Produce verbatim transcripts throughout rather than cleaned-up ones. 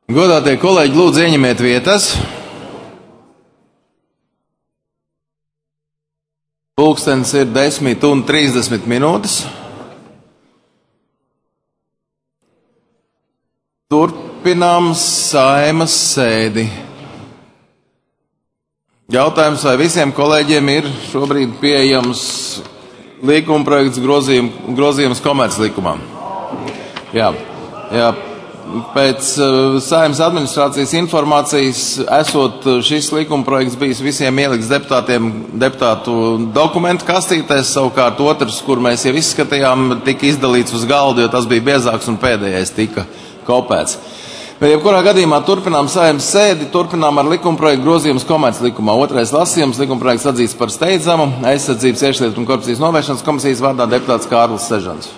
Godātie kolēģi, lūdzu ieņemiet vietas. Pulkstens ir desmit un trīsdesmit minūtes. Turpinām Saeimas sēdi. Jautājums, vai visiem kolēģiem ir šobrīd pieejams likumprojekts grozījum, grozījums komerclikumā? Jā, jā. Pēc Saeimas administrācijas informācijas, esot šis likumprojekts bijis visiem ielikts deputātiem deputātu dokumentu kastītēs, savukārt otrs, kur mēs jau izskatījām, tika izdalīts uz galdu, jo tas bija biezāks un pēdējais tika kopēts. Bet jebkurā gadījumā turpinām Saeimas sēdi, turpinām ar likumprojektu grozījums komerclikumā. Otrais lasījums, likumprojekts atzīts par steidzamu, aizsardzības, iekšlietu un korupcijas novēršanas komisijas vārdā deputāts Kārlis Sežans.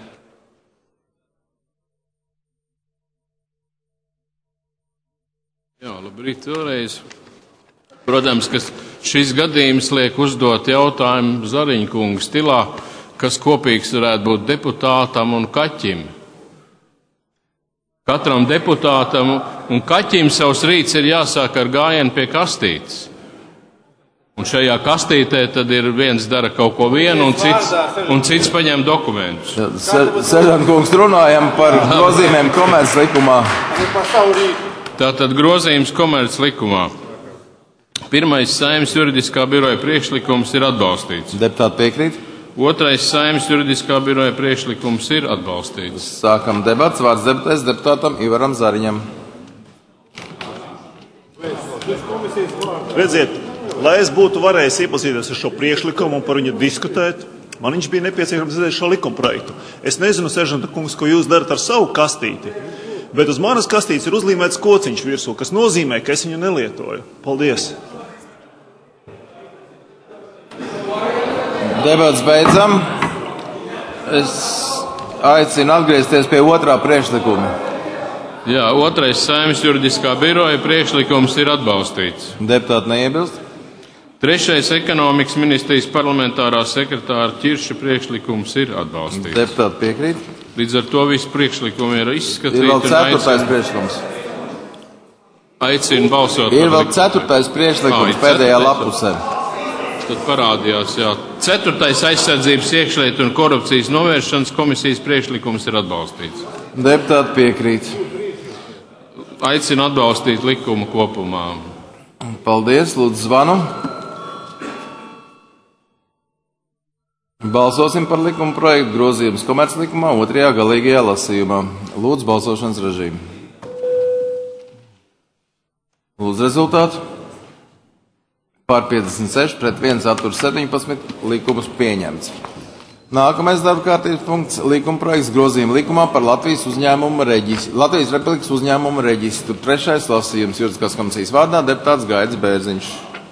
Jā, labrīt vēlreiz. Protams, ka šis gadījums liek uzdot jautājumu Zariņa kunga stilā, kas kopīgs varētu būt deputātam un kaķim. Katram deputātam un kaķim savs rīts ir jāsāk ar gājienu pie kastītes. Un šajā kastītē tad ir viens dara kaut ko vienu un cits, un cits paņem dokumentus. Sežana kungs, runājam par grozījumiem komerclikumā. Tātad grozījums komerclikumā. Pirmais Saeimas juridiskā biroja priekšlikums ir atbalstīts. Deputāti piekrīt? Otrais Saeimas juridiskā biroja priekšlikums ir atbalstīts. Sākam debats. Vārds deputāts deputātam Ivaram Zariņam. Redziet, lai es būtu varējis iepazīties ar šo priekšlikumu un par viņu diskutēt, man viņš bija nepieciešams redzēt šo likumprojektu. Es nezinu, Sežanta kungs, ko jūs darat ar savu kastīti, bet uz manas kastītes ir uzlīmēts kociņš virsū, kas nozīmē, ka es viņu nelietoju. Paldies! Debats beidzam. Es aicinu atgriezties pie otrā priekšlikuma. Jā, otrais Saeimas juridiskā biroja priekšlikums ir atbalstīts. Deputāti neiebilst? Trešais ekonomikas ministrijas parlamentārā sekretāra Ķirša priekšlikums ir atbalstīts. Deputāti piekrīt? Līdz ar to visu priekšlikumu ir izskatīti. Ir vēl ceturtais priekšlikums. Aicinu balsot. Ir vēl ceturtais priekšlikums pēdējā lapusē. Tad parādījās, jā. Ceturtais aizsardzības, iekšlietu un korupcijas novēršanas komisijas priekšlikums ir atbalstīts. Deputāti piekrīt. Aicinu atbalstīt likumu kopumā. Paldies, lūdzu zvanu. Balsosim par likuma projektu grozījums komerclikumā otrajā galīgajā lasījumā. Lūdzu balsošanas režīmu. Lūdzu rezultātu. Par piecdesmit seši pret viens atturs septiņpadsmit, likums pieņemts. Nākamais darba kārtības punkts - likuma projekts grozījuma likumā par Latvijas uzņēmumu reģistru. Latvijas Republikas uzņēmumu reģistru. Trešais lasījums juridiskās komisijas vārdā deputāts Gaidis Bērziņš.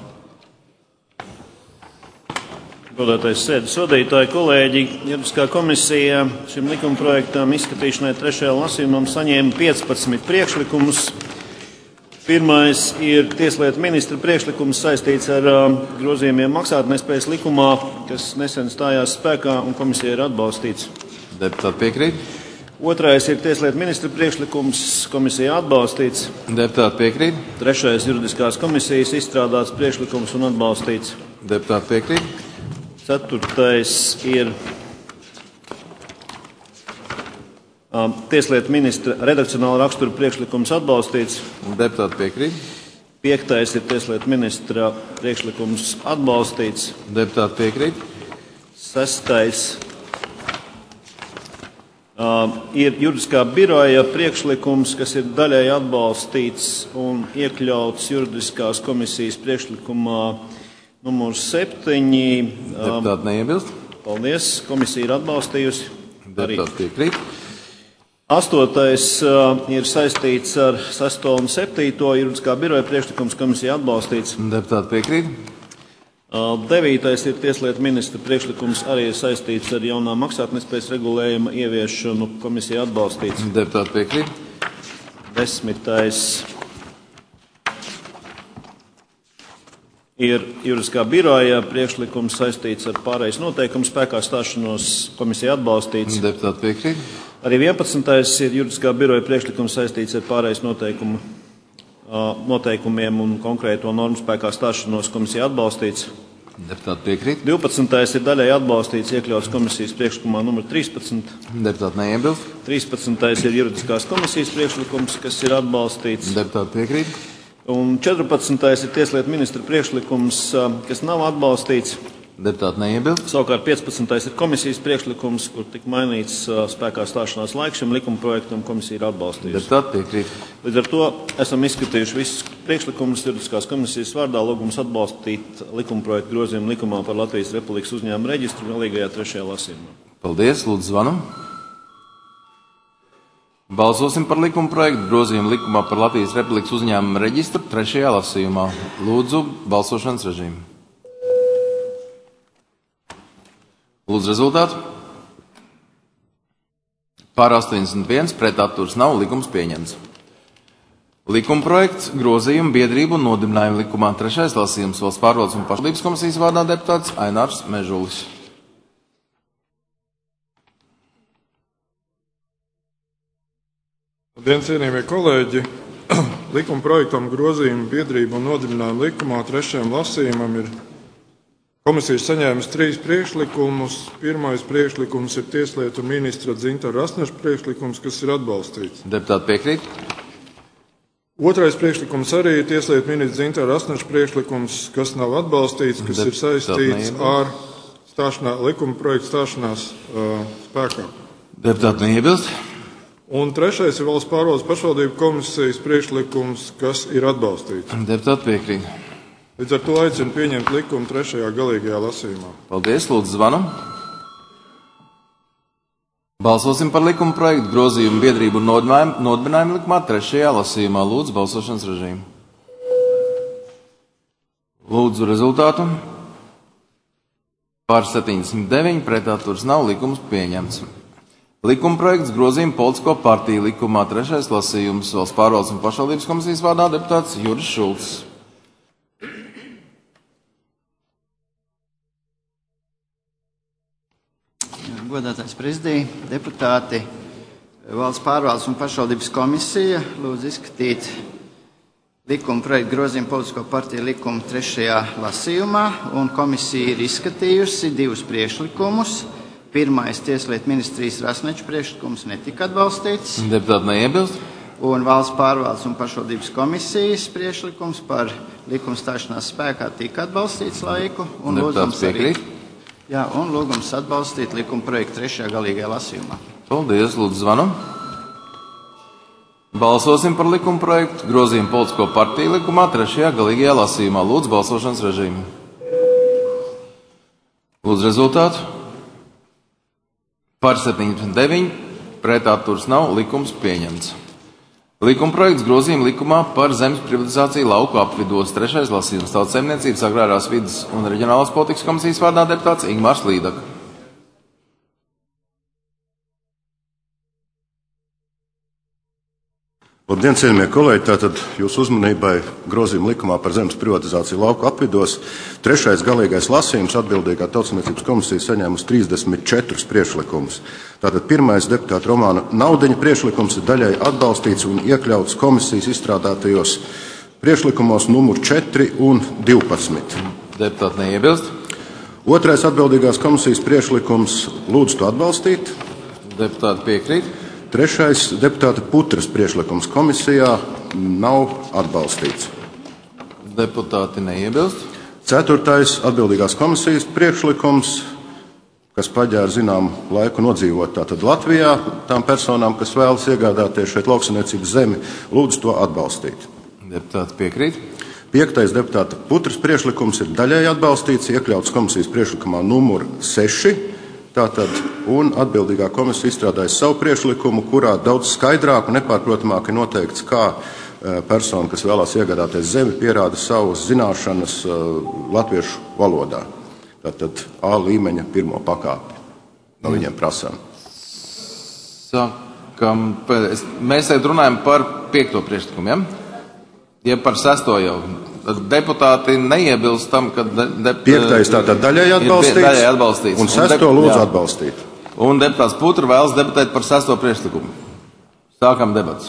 Godātais sēdes vadītāji, kolēģi, juridiskā komisija šim likumprojektam izskatīšanai trešajā lasījumam saņēma piecpadsmit priekšlikumus. Pirmais ir tieslietu ministra priekšlikums saistīts ar uh, grozījumiem maksātnespējas likumā, kas nesen stājās spēkā un komisija ir atbalstīts. Deputāti piekrīt? Otrais ir tieslietu ministra priekšlikums, komisija atbalstīts. Deputāti piekrīt? Trešais juridiskās komisijas izstrādāts priekšlikums un atbalstīts. Deputāti piekrīt? Ceturtais ir um, tieslietu ministra redakcionāla rakstura priekšlikums atbalstīts. Deputāti piekrīt? Piektais ir tieslietu ministra priekšlikums atbalstīts. Deputāti piekrīt? Sestais um, ir juridiskā biroja priekšlikums, kas ir daļēji atbalstīts un iekļauts juridiskās komisijas priekšlikumā numurs septiņi. Deputāti neiebilst? Paldies, komisija ir atbalstījusi. Deputāti piekrīt? Astotais uh, ir saistīts ar sesto un septīto juridiskā biroja priekšlikums, komisija atbalstīts. Deputāti piekrīt? Uh, devītais ir tieslietu ministra priekšlikums, arī ir saistīts ar jaunā maksātnespējas regulējuma ieviešanu, komisija atbalstīts. Deputāti piekrīt? Desmitais ir juridiskā biroja priekšlikums saistīts ar pārejas noteikumu spēkā stāšanos, komisija atbalstīts. Deputāti piekrīt? Arī vienpadsmitais ir juridiskā biroja priekšlikums saistīts ar pārējais noteikumu, noteikumiem un konkrēto normu spēkā stāšanos, komisija atbalstīts. Deputāti piekrīt. divpadsmitais ir daļai atbalstīts, iekļauts komisijas priekšlikumā numur trīspadsmit. Deputāti neiebilst. trīspadsmitais ir juridiskās komisijas priekšlikums, kas ir atbalstīts. Deputāti piekrīt. Un četrpadsmitais ir tieslietu ministra priekšlikums, kas nav atbalstīts. Deputāti neiebilst. Savukārt piecpadsmitais ir komisijas priekšlikums, kur tika mainīts spēkā stāšanās laiks šim likuma projektam, komisija ir atbalstījusi. Deputāti piekrīt. Līdz ar to esam izskatījuši visus priekšlikumus juridiskās komisijas vārdā, lūgums atbalstīt likuma projektu grozījumu likumā par Latvijas Republikas uzņēmumu reģistru galīgajā trešajā lasījumā. Paldies, lūdzu zvanam. Balsosim par likuma projektu grozījumu likumā par Latvijas Republikas uzņēmumu reģistru trešajā lasījumā. Lūdzu, balsošanas režīmu. Lūdzu rezultātu. Pār astoņdesmit viens, pret atturs nav, likums pieņemts. Likuma projekts grozījumu biedrību un nodibinājumu likumā trešais lasījums valsts pārvaldes un pašvaldības komisijas vārdā deputāts Ainārs Mežulis. Labdien, cienījamie kolēģi! Likuma projektam grozījumu biedrību un nodibinājumu likumā trešajam lasījumam ir komisijas saņēmis trīs priekšlikumus. Pirmais priekšlikums ir tieslietu ministra Dzintara Rasneša priekšlikums, kas ir atbalstīts. Deputāti piekrīt. Otrais priekšlikums arī ir tieslietu ministra Dzintara Rasneša priekšlikums, kas nav atbalstīts, kas ir saistīts ar stāšanā, likuma projektu stāšanās uh, spēkā. Deputāti neiebilst. Un trešais ir valsts pārvaldes pašvaldību komisijas priekšlikums, kas ir atbalstīts. Deputāti piekrīt. Līdz ar to aicinu pieņemt likumu trešajā galīgajā lasījumā. Paldies, lūdzu zvanam. Balsosim par likuma projektu grozījumu biedrību un nodibinājumu likumā trešajā lasījumā. Lūdzu, balsošanas režīmu. Lūdzu rezultātu. Pār septiņdesmit deviņi, pret atturs nav, likums pieņemts. Likuma projekts grozījumu politisko partiju likumā trešais lasījums valsts pārvaldes un pašvaldības komisijas vārdā deputāts Juris Šulcs. Godātais prezidija, deputāti, valsts pārvaldes un pašvaldības komisija lūdzu izskatīt likuma projektu grozījumu politisko partiju likumu trešajā lasījumā, un komisija ir izskatījusi divus priekšlikumus. Pirmais tieslietu ministrijas Rasneča priekšlikums netika atbalstīts. Deputāti neiebilst. Un valsts pārvaldes un pašvaldības komisijas priekšlikums par likuma stāšanās spēkā tika atbalstīts laiku. Un deputāts piekrīt. Jā, un lūgums atbalstīt likuma projektu trešajā galīgajā lasījumā. Paldies, lūdzu zvanam. Balsosim par likuma projektu grozījumu politisko partiju likumā trešajā galīgajā lasījumā. Lūdzu, balsošanas režīmu. Lūdzu rezultātu. Par septiņdesmit deviņi, pret atturs nav, likums pieņemts. Likuma projekts grozījuma likumā par zemes privatizāciju lauku apvidos trešais lasījums Tautsaimniecības, agrārās vides un reģionālās politikas komisijas vārdā deputāts Ingmārs Līdaka. Labdien, cienījamie kolēģi! Tātad jūsu uzmanībai grozījuma likumā par zemes privatizāciju lauku apvidos. Trešais galīgais lasījums atbildīgā Tautsaimniecības komisija saņēmusi trīsdesmit četrus priekšlikumus. Tātad pirmais deputāta Romāna Naudeņa priekšlikums ir daļai atbalstīts un iekļauts komisijas izstrādātajos priekšlikumos numur četri un divpadsmit. Deputāti neiebilst. Otrais atbildīgās komisijas priekšlikums lūdzu to atbalstīt. Deputāti piekrīt. Trešais deputāta Putras priekšlikums komisijā nav atbalstīts. Deputāti neiebilst. Ceturtais atbildīgās komisijas priekšlikums, kas paģēra zināmu laiku nodzīvot tātad Latvijā, tām personām, kas vēlas iegādāties šeit lauksaimniecības zemi, lūdzu to atbalstīt. Deputāti piekrīt. Piektais deputāta Putras priekšlikums ir daļēji atbalstīts, iekļauts komisijas priekšlikumā numur seši. Tātad, un atbildīgā komisija izstrādājas savu priekšlikumu, kurā daudz skaidrāk un nepārprotamāk ir noteikts, kā persona, kas vēlās iegādāties zemi, pierāda savas zināšanas latviešu valodā. Tātad A līmeņa pirmo pakāpi no viņiem prasām. Sākam, mēs šeit runājam par piekto priekšlikumu, ja? Ja par sesto jau. Deputāti neiebilst tam, ka... De, de, Piektais tātad daļai atbalstīts, daļai atbalstīts. Un sesto un de, lūdzu jā. atbalstīt. Un deputāts Putra vēlas debatēt par sesto priekšlikumu. Sākam debats.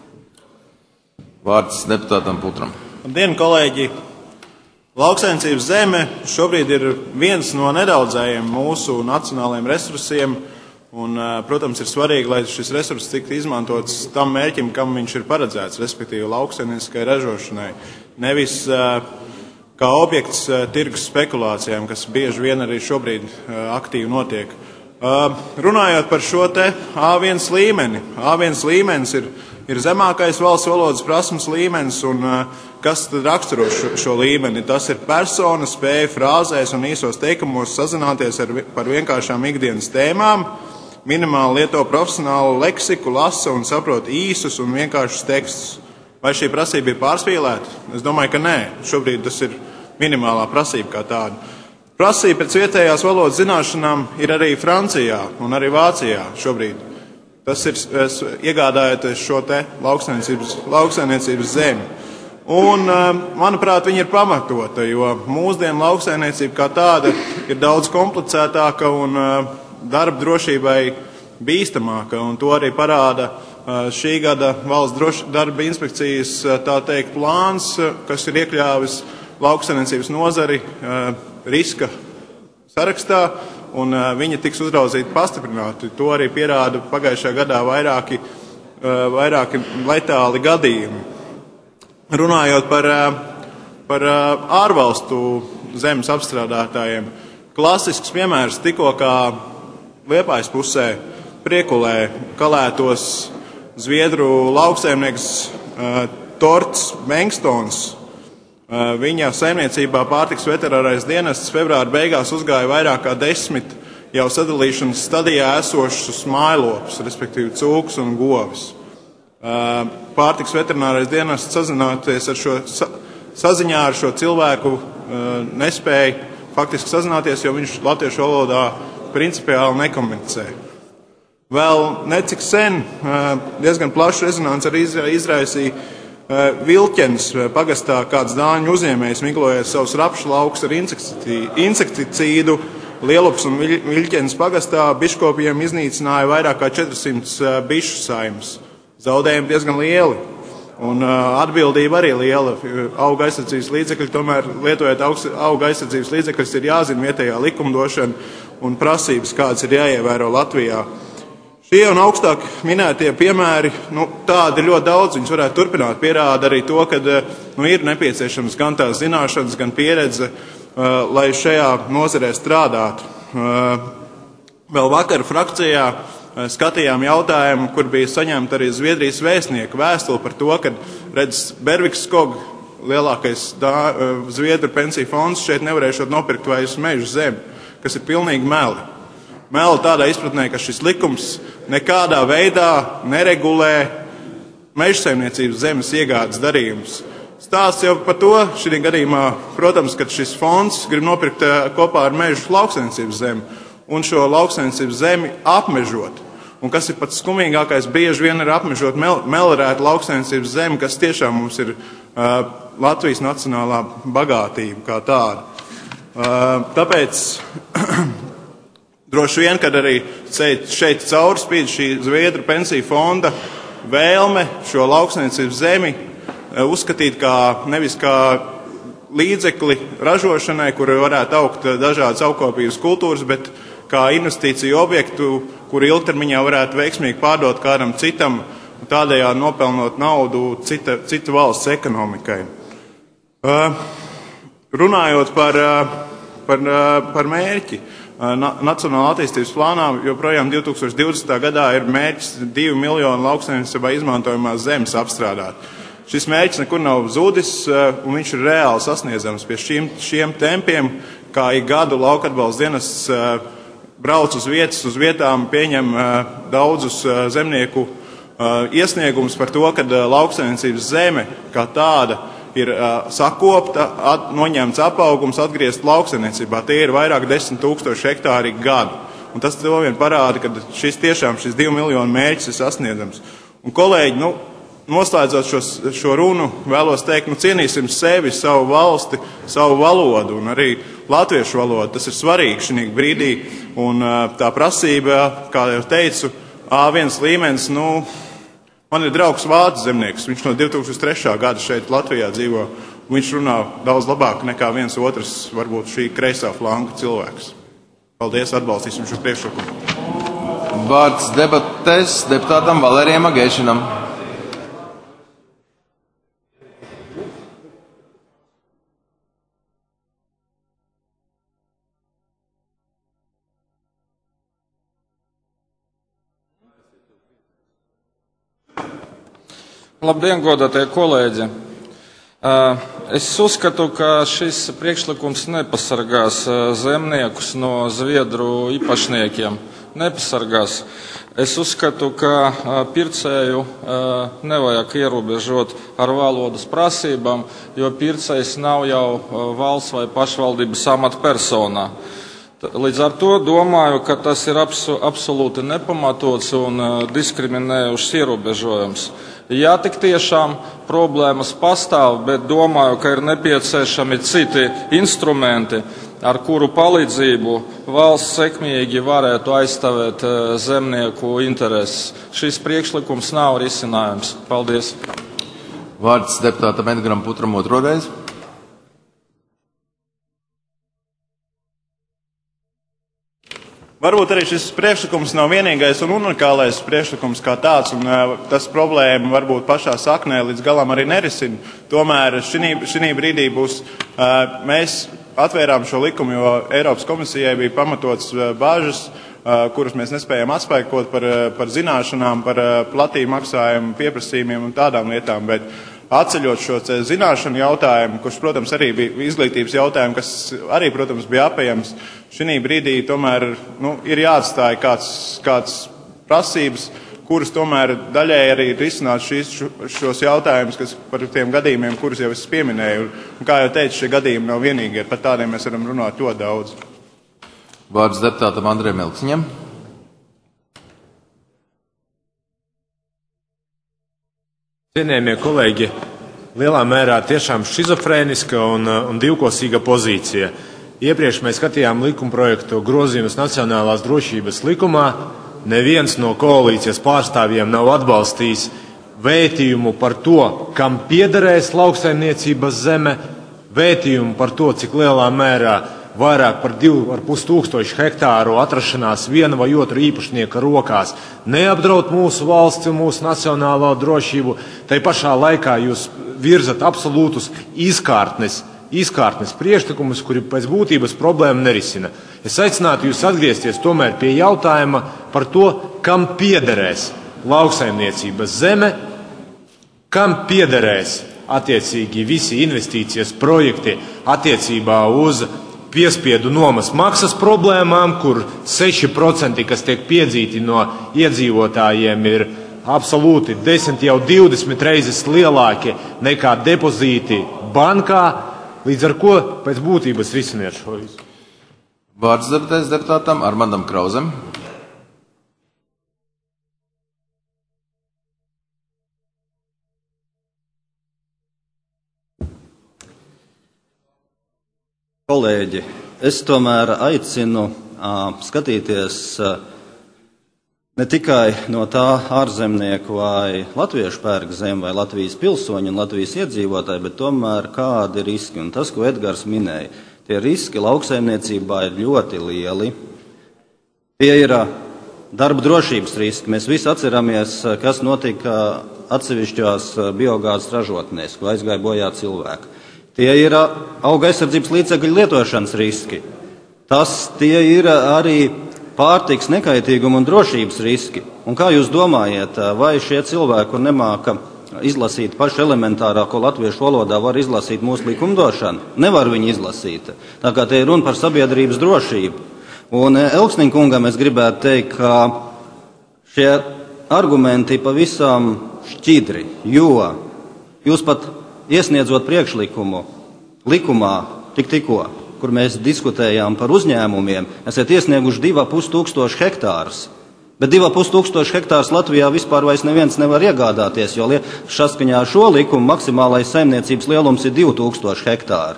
Vārds deputātam Putram. Labdien, kolēģi! Lauksaimniecības zeme šobrīd ir viens no nedaudzajiem mūsu nacionālajiem resursiem, un, protams, ir svarīgi, lai šis resurs tiktu izmantots tam mērķim, kam viņš ir paredzēts, respektīvi lauksaimnieciskai ražošanai. Nevis kā objekts tirgus spekulācijām, kas bieži vien arī šobrīd aktīvi notiek. Runājot par šo te A viens līmeni. A viens līmenis ir, ir zemākais valsts valodas prasmes līmenis, un kas tad raksturo šo, šo līmeni? Tas ir persona spēja frāzēs un īsos teikumos sazināties ar, par vienkāršām ikdienas tēmām, minimāli lieto profesionālu leksiku, lasa un saprot īsus un vienkāršus tekstus. Vai šī prasība ir pārspīlēta? Es domāju, ka nē. Šobrīd tas ir minimālā prasība kā tāda. Prasība pēc vietējās valodas zināšanām ir arī Francijā un arī Vācijā šobrīd. Tas ir iegādājoties šo te lauksaimniecības zemi. Un, manuprāt, viņa ir pamatota, jo mūsdienu lauksaimniecība kā tāda ir daudz komplicētāka un darba drošībai bīstamāka. Un to arī parāda šī gada valsts droši, darba inspekcijas tā teikt plāns, kas ir iekļāvis lauksaimniecības nozari riska sarakstā, un viņa tiks uzraudzīta pastiprināti. To arī pierāda pagājušajā gadā vairāki, vairāki letāli gadījumi. Runājot par, par ārvalstu zemes apstrādātājiem, klasisks piemērs tikko kā Liepājas pusē Priekulē kalētos zviedru lauksaimnieks Torts Bengstons. Viņa saimniecībā pārtiks veterinārais dienests februāra beigās uzgāja vairāk kā desmit jau sadalīšanas stadijā esošus mājlopus, respektīvi cūkus un govis. Pārtiks veterinārais dienests sazināties ar šo, saziņā ar šo cilvēku nespēja faktiski sazināties, jo viņš latviešu valodā principiāli nekomunicē. Vēl necik sen diezgan plašu rezonanci arī izraisīja Vilķens pagastā kāds dāņu uzņēmējs miglojot savus rapšu laukus ar insekticīdu. Lielups un Viļķens pagastā biškopiem iznīcināja vairāk kā četrsimt bišu saimes. Zaudējumi diezgan lieli. Un atbildība arī liela. Auga aizsardzības līdzekļi, tomēr lietojot auga aizsardzības līdzekļus, ir jāzina vietējā likumdošana un prasības, kādas ir jāievēro Latvijā. Šie un augstāk minētie piemēri, nu, tādi ļoti daudz, viņus varētu turpināt, pierāda arī to, ka nu, ir nepieciešams gan tās zināšanas, gan pieredze, uh, lai šajā nozarē strādātu. Uh, vēl vakar frakcijā uh, skatījām jautājumu, kur bija saņemta arī Zviedrijas vēstnieka vēstule par to, ka, redz, Berviks Skog, lielākais dā, uh, Zviedru pensiju fonds, šeit nevarēšot nopirkt vairs mežu zemi, kas ir pilnīgi meli. Meli tādā izpratnē, ka šis likums nekādā veidā neregulē mežsaimniecības zemes iegādes darījumus. Stāsts jau par to šī gadījumā, protams, ka šis fonds grib nopirkt kopā ar mežu lauksaimniecības zemi un šo lauksaimniecības zemi apmežot. Un kas ir pats skumīgākais, bieži vien ir apmežot mel, melrētu lauksaimniecības zemi, kas tiešām mums ir uh, Latvijas nacionālā bagātība kā tāda. Uh, tāpēc droši vien, kad arī šeit, šeit caurspīd šī Zviedru pensiju fonda vēlme šo lauksaimniecības zemi uzskatīt kā nevis kā līdzekli ražošanai, kur varētu augt dažādas augkopības kultūras, bet kā investīciju objektu, kur ilgtermiņā varētu veiksmīgi pārdot kādam citam, tādējādi nopelnot naudu cita, citu valsts ekonomikai. Uh, runājot par, par, par mērķi. Nacionālā attīstības plānā joprojām divi tūkstoši divdesmitā gadā ir mērķis divi miljoni lauksaimniecībā izmantojamās zemes apstrādāt. Šis mērķis nekur nav zudis, un viņš ir reāli sasniedzams pie šiem, šiem tempiem, kā ik gadu lauka atbalsta dienests brauc uz vietas, uz vietām, pieņem daudzus zemnieku iesniegumus par to, ka lauksaimniecības zeme kā tāda ir uh, sakopta, at, noņemts apaugums, atgriezt lauksaimniecībā. Tie ir vairāk desmit tūkstoši hektāri gadu. Un tas to vien parāda, ka šis tiešām šis divu miljonu mērķis ir sasniedzams. Un kolēģi, nu, noslēdzot šo, šo runu, vēlos teikt, nu, cienīsim sevi, savu valsti, savu valodu un arī latviešu valodu. Tas ir svarīgi šī brīdī, un tā prasība, kā jau teicu, A viens līmenis, nu, man ir draugs vācu zemnieks, viņš no divi tūkstoši trešā gada šeit Latvijā dzīvo, un viņš runā daudz labāk nekā viens otrs, varbūt šī kreisā flanka cilvēks. Paldies, atbalstīsim šo priekšlikumu. Vārds debatēs deputātam Valērijam Agēšinam. Labdien, godātie kolēģi! Es uzskatu, ka šis priekšlikums nepasargās zemniekus no zviedru īpašniekiem. Nepasargās. Es uzskatu, ka pircēju nevajag ierobežot ar valodas prasībām, jo pircējs nav jau valsts vai pašvaldības amatpersonā. Līdz ar to domāju, ka tas ir absolūti nepamatots un diskriminējušs ierobežojums. Jā, tik tiešām problēmas pastāv, bet domāju, ka ir nepieciešami citi instrumenti, ar kuru palīdzību valsts sekmīgi varētu aizstāvēt zemnieku intereses. Šis priekšlikums nav risinājums. Paldies. Vārds deputātam Edgaram Putram otroreiz. Varbūt arī šis priekšlikums nav vienīgais un unikālais priekšlikums kā tāds, un uh, tas problēma varbūt pašā saknē līdz galam arī nerisina. Tomēr šī, šī brīdī būs, uh, mēs atvērām šo likumu, jo Eiropas komisijai bija pamatots uh, bāžas, uh, kuras mēs nespējam atspēkot par, uh, par zināšanām, par uh, platību maksājumu, pieprasījumiem un tādām lietām, bet atceļot šo zināšanu jautājumu, kurš, protams, arī bija izglītības jautājumu, kas arī, protams, bija apējams, šī brīdī tomēr nu, ir jāatstāja kāds, kāds prasības, kuras tomēr daļēji arī risināt šīs, šos jautājumus, kas par tiem gadījumiem, kurus jau es pieminēju. Un, kā jau teicu, šie gadījumi nav vienīgi, par tādiem mēs varam runāt ļoti daudz. Vārds deputātam Andrejam Elksiņam. Cienējamie kolēģi, lielā mērā tiešām šizofrēniska un, un divkosīga pozīcija. Iepriekš mēs skatījām likumprojektu grozījumus Nacionālās drošības likumā. Neviens no koalīcijas pārstāvjiem nav atbalstījis vētījumu par to, kam piederēs lauksaimniecības zeme, vētījumu par to, cik lielā mērā vairāk par divu ar pus tūkstošu hektāru atrašanās viena vai otra īpašnieka rokās neapdraud mūsu valsts un mūsu nacionālo drošību. Tai pašā laikā jūs virzat absolūtus izkārtnes, izkārtnes priekšlikumus, kuri pēc būtības problēmu nerisina. Es aicinātu jūs atgriezties tomēr pie jautājuma par to, kam piederēs lauksaimniecības zeme, kam piederēs attiecīgi visi investīcijas projekti attiecībā uz piespiedu nomas maksas problēmām, kur seši procenti, kas tiek piedzīti no iedzīvotājiem, ir absolūti desmit jau divdesmit reizes lielāki nekā depozīti bankā, līdz ar ko pēc būtības risiniet šo visu. Vārds deputēs deputātam Armandam Krauzem. Kolēģi, es tomēr aicinu uh, skatīties uh, ne tikai no tā ārzemnieku vai latviešu pērka zem vai Latvijas pilsoņu un Latvijas iedzīvotāju, bet tomēr kādi riski. Un tas, ko Edgars minēja, tie riski lauksaimniecībā ir ļoti lieli. Tie ir uh, darba drošības riski. Mēs visi atceramies, uh, kas notika atsevišķās uh, biogāzes ražotnēs, ko aizgāja bojā cilvēki. Tie ir auga aizsardzības līdzekļu lietošanas riski. Tas tie ir arī pārtiks nekaitīguma un drošības riski. Un kā jūs domājat, vai šie cilvēki, kur nemāka izlasīt pašu elementārāko latviešu valodā, var izlasīt mūsu likumdošanu? Nevar viņi izlasīt. Tā kā te ir runa par sabiedrības drošību. Un Elksniņa kungam es gribētu teikt, ka šie argumenti pavisam šķidri, jo jūs pat iesniedzot priekšlikumu likumā tik tikko, kur mēs diskutējām par uzņēmumiem, esat iesnieguši divi ar pus tūkstoši hektārus. Bet divi ar pus tūkstoši hektārus Latvijā vispār vairs neviens nevar iegādāties, jo saskaņā ar šo likumu maksimālais saimniecības lielums ir divi tūkstoši hektāri.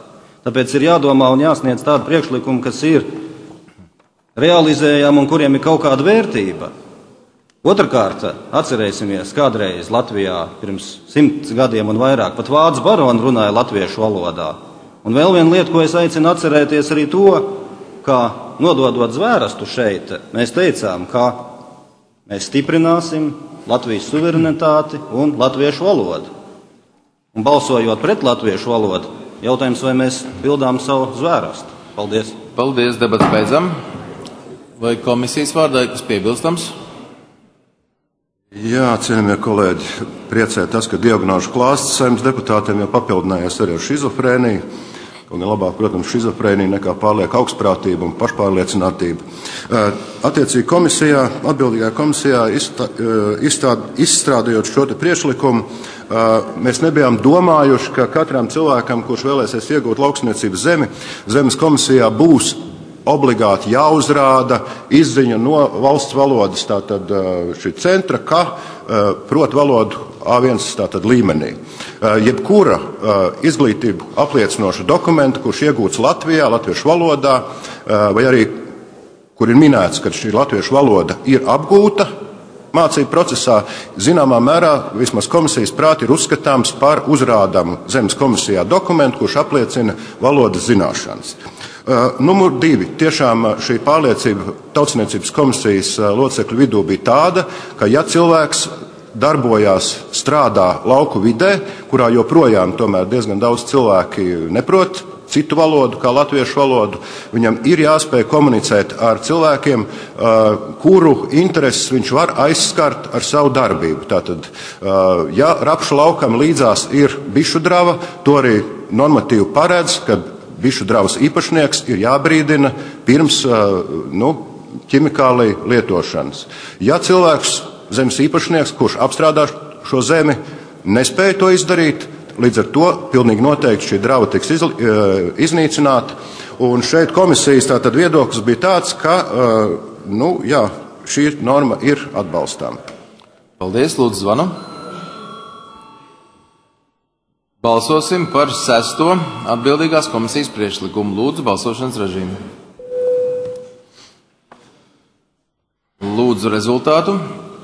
Tāpēc ir jādomā un jāsniedz tādi priekšlikumi, kas ir realizējami un kuriem ir kaut kāda vērtība. Otrakārt, atcerēsimies, kādreiz Latvijā pirms simts gadiem un vairāk pat vācu baroni runāja latviešu valodā. Un vēl viena lieta, ko es aicinu atcerēties, arī to, ka nododot zvērstu šeit, mēs teicām, ka mēs stiprināsim Latvijas suverenitāti un latviešu valodu. Un balsojot pret latviešu valodu, jautājums, vai mēs pildām savu zvērstu. Paldies. Paldies, debats beidzam. Vai komisijas vārdā ir kas piebilstams? Jā, cienījamie kolēģi, priecē tas, ka diagnāžu klāsts saimnes deputātiem jau papildinājies arī ar šizofrēniju. Kaut gan labāk, protams, šizofrēnija nekā pārlieka augstprātība un pašpārliecinātība. Attiecīgi komisijā, atbildīgajā komisijā izstrādājot šo te priekšlikumu, mēs nebijām domājuši, ka katram cilvēkam, kurš vēlēsies iegūt lauksniecības zemi, zemes komisijā būs obligāti jāuzrāda izziņa no valsts valodas, tātad šī centra, ka prot valodu A viens tātad līmenī. Jebkura izglītību apliecinoša dokumenta, kurš iegūts Latvijā, latviešu valodā, vai arī, kur ir minēts, ka šī latviešu valoda ir apgūta mācību procesā, zināmā mērā, vismaz komisijas prāti, ir uzskatāms par uzrādamu zemes komisijā dokumentu, kurš apliecina valodas zināšanas. Uh, numur divi. Tiešām šī pārliecība Tautsniecības komisijas locekļu vidū bija tāda, ka ja cilvēks darbojās, strādā lauku vidē, kurā joprojām tomēr diezgan daudz cilvēki neprot citu valodu kā latviešu valodu, viņam ir jāspēj komunicēt ar cilvēkiem, uh, kuru intereses viņš var aizskart ar savu darbību. Tātad, uh, ja rapšu laukam līdzās ir bišu drava, to arī normatīvi paredz, ka bišu dravas īpašnieks ir jābrīdina pirms uh, nu, ķimikāliju lietošanas. Ja cilvēks, zemes īpašnieks, kurš apstrādā šo zemi, nespēja to izdarīt, līdz ar to pilnīgi noteikti šī drava tiks iz, iznīcināta. Un šeit komisijas tātad viedoklis bija tāds, ka nu, jā, šī norma ir atbalstāma. Paldies, lūdzu, zvanu. Balsosim par sesto atbildīgās komisijas priekšlikumu. Lūdzu, balsošanas režīmu. Lūdzu rezultātu.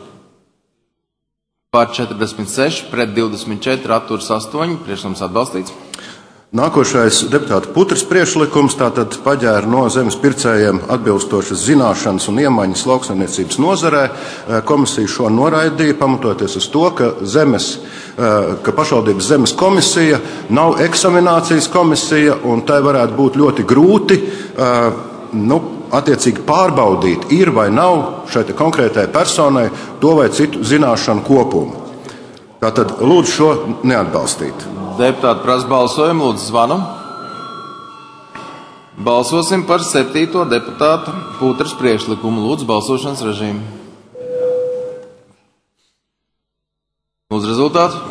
Par četrdesmit seši, pret divdesmit četri, atturas astoņi, priekšlikums atbalstīts. Nākošais deputāta Putras priekšlikums tātad paģēra no zemes pircējiem atbilstošas zināšanas un iemaņas lauksaimniecības nozarē. Komisija šo noraidīja, pamatoties uz to, ka, zemes, ka pašvaldības zemes komisija nav eksaminācijas komisija un tai varētu būt ļoti grūti nu, attiecīgi pārbaudīt, ir vai nav šai konkrētai personai to vai citu zināšanu kopumu. Tātad lūdzu šo neatbalstīt. Deputāti prasa balsojumu, lūdzu zvanu. Balsosim par septīto deputāta Putras priekšlikumu. Lūdzu balsošanas režīmu. Lūdzu rezultātu.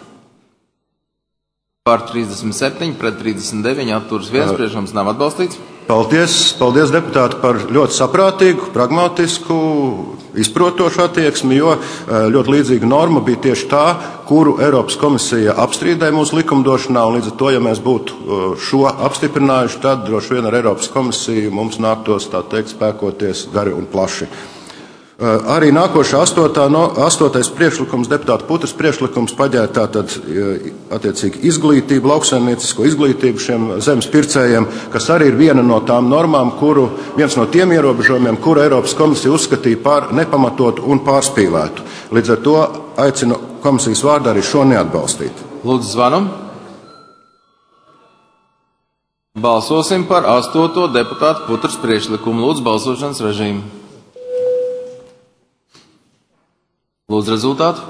Par trīsdesmit septiņi, pret trīsdesmit deviņi, atturas viens, priekšlikums nav atbalstīts. Paldies, paldies deputāti par ļoti saprātīgu, pragmatisku, izprotošu attieksmi, jo ļoti līdzīga norma bija tieši tā, kuru Eiropas komisija apstrīdēja mūsu likumdošanā, un līdz ar to, ja mēs būtu šo apstiprinājuši, tad droši vien ar Eiropas komisiju mums nāktos, tā teikt, spēkoties gari un plaši. Arī nākošā astotā, no, astotais priekšlikums, deputāta Putras priekšlikums paģēra tātad attiecīgi izglītību, lauksaimniecisko izglītību šiem zemes pircējiem, kas arī ir viena no tām normām, kuru, viens no tiem ierobežojumiem, kuru Eiropas komisija uzskatīja par nepamatotu un pārspīlētu. Līdz ar to aicinu komisijas vārdā arī šo neatbalstīt. Lūdzu zvanu. Balsosim par astoto deputāta Putras priekšlikumu. Lūdzu balsošanas režīmu. Lūdzu rezultātu.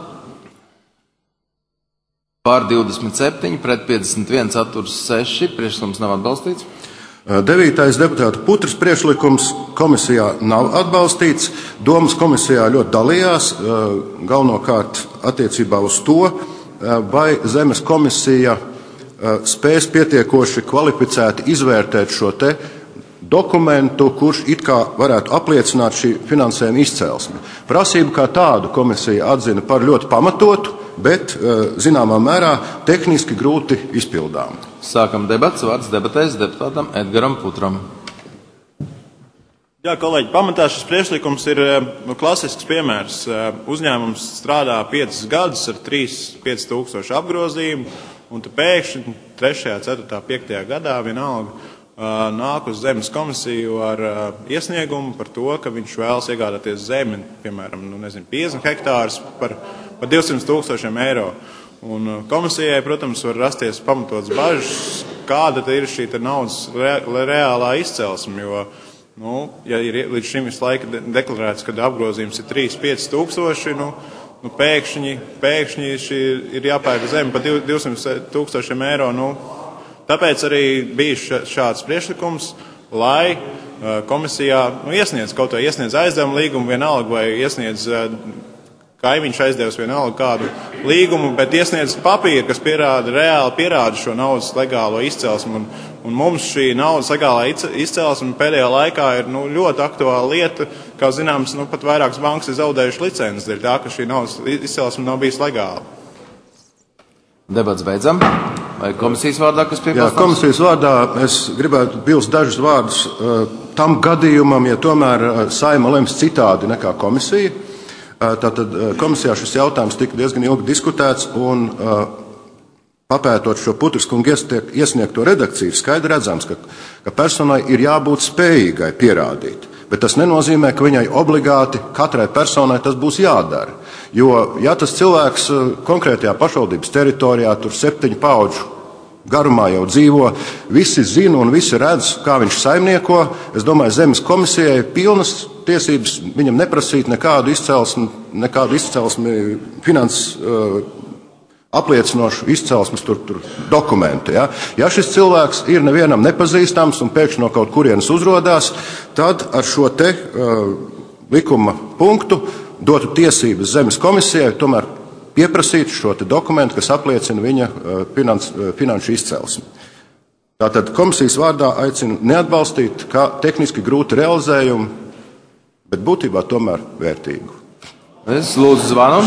Pār divdesmit septiņi, pret piecdesmit viens, atturas seši, priekšlikums nav atbalstīts. Devītais deputāta Putras priekšlikums komisijā nav atbalstīts. Domas komisijā ļoti dalījās, galvenokārt attiecībā uz to, vai zemes komisija spēs pietiekoši kvalificēti izvērtēt šo te dokumentu, kurš it kā varētu apliecināt šī finansējuma izcelsmi. Prasību kā tādu komisija atzina par ļoti pamatotu, bet zināmā mērā tehniski grūti izpildām. Sākam debats, vārds debatēs deputātam Edgaram Putram. Jā, kolēģi, pamatā šis priekšlikums ir nu, klasisks piemērs. Uzņēmums strādā piecus gadus ar trīs līdz pieci tūkstoši apgrozījumu, un tad pēkšņi trešajā, ceturtajā, piektajā gadā vienalga nāk uz zemes komisiju ar iesniegumu par to, ka viņš vēlas iegādāties zemi, piemēram, nu, nezinu, piecdesmit hektārus par, par divsimt tūkstošiem eiro. Un komisijai, protams, var rasties pamatots bažas, kāda ir šī naudas re, reālā izcelsme, jo, nu, ja ir līdz šim visu laiku deklarēts, ka apgrozījums ir trīs līdz pieci tūkstoši, nu, nu pēkšņi, pēkšņi šī ir jāpērk zemi par divsimt tūkstošiem eiro, nu, tāpēc arī bija šāds priekšlikums, lai komisijā nu, iesniedz kaut vai iesniedz aizdevumu līgumu vienalga vai iesniedz kaimiņš aizdevis vienalga kādu līgumu, bet iesniedz papīru, kas pierāda, reāli pierāda šo naudas legālo izcelsmu. Un, un mums šī naudas legālā izcelsme pēdējā laikā ir nu, ļoti aktuāla lieta. Kā zināms, nu, pat vairākas bankas ir zaudējuši licences dēļ tā, ka šī naudas izcelsme nav bijis legāla. Debats beidzam. Vai komisijas vārdā, kas piebilstams? Jā, komisijas vārdā es gribētu bilst dažus vārdus uh, tam gadījumam, ja tomēr uh, Saeima lems citādi nekā komisija. Uh, tātad uh, komisijā šis jautājums tika diezgan ilgi diskutēts, un uh, papētot šo Putras kunga iesniegto redakciju, ir skaidri redzams, ka, ka personai ir jābūt spējīgai pierādīt. Bet tas nenozīmē, ka viņai obligāti katrai personai tas būs jādara. Jo, ja tas cilvēks konkrētajā pašvaldības teritorijā tur septiņu paudžu garumā jau dzīvo, visi zina un visi redz, kā viņš saimnieko, es domāju, zemes komisijai ir pilnas tiesības viņam neprasīt nekādu izcelsmi, nekādu izcelsmi finanses uh, apliecinošu izcelsmes tur, tur dokumentu. Ja? ja šis cilvēks ir nevienam nepazīstams un pēkšņi no kaut kurienes uzrodās, tad ar šo te uh, likuma punktu dotu tiesības zemes komisijai tomēr pieprasīt šo te dokumentu, kas apliecina viņa uh, finans, uh, finanšu izcelsmi. Tātad komisijas vārdā aicinu neatbalstīt kā tehniski grūti realizējumu, bet būtībā tomēr vērtīgu. Es lūdzu zvanu.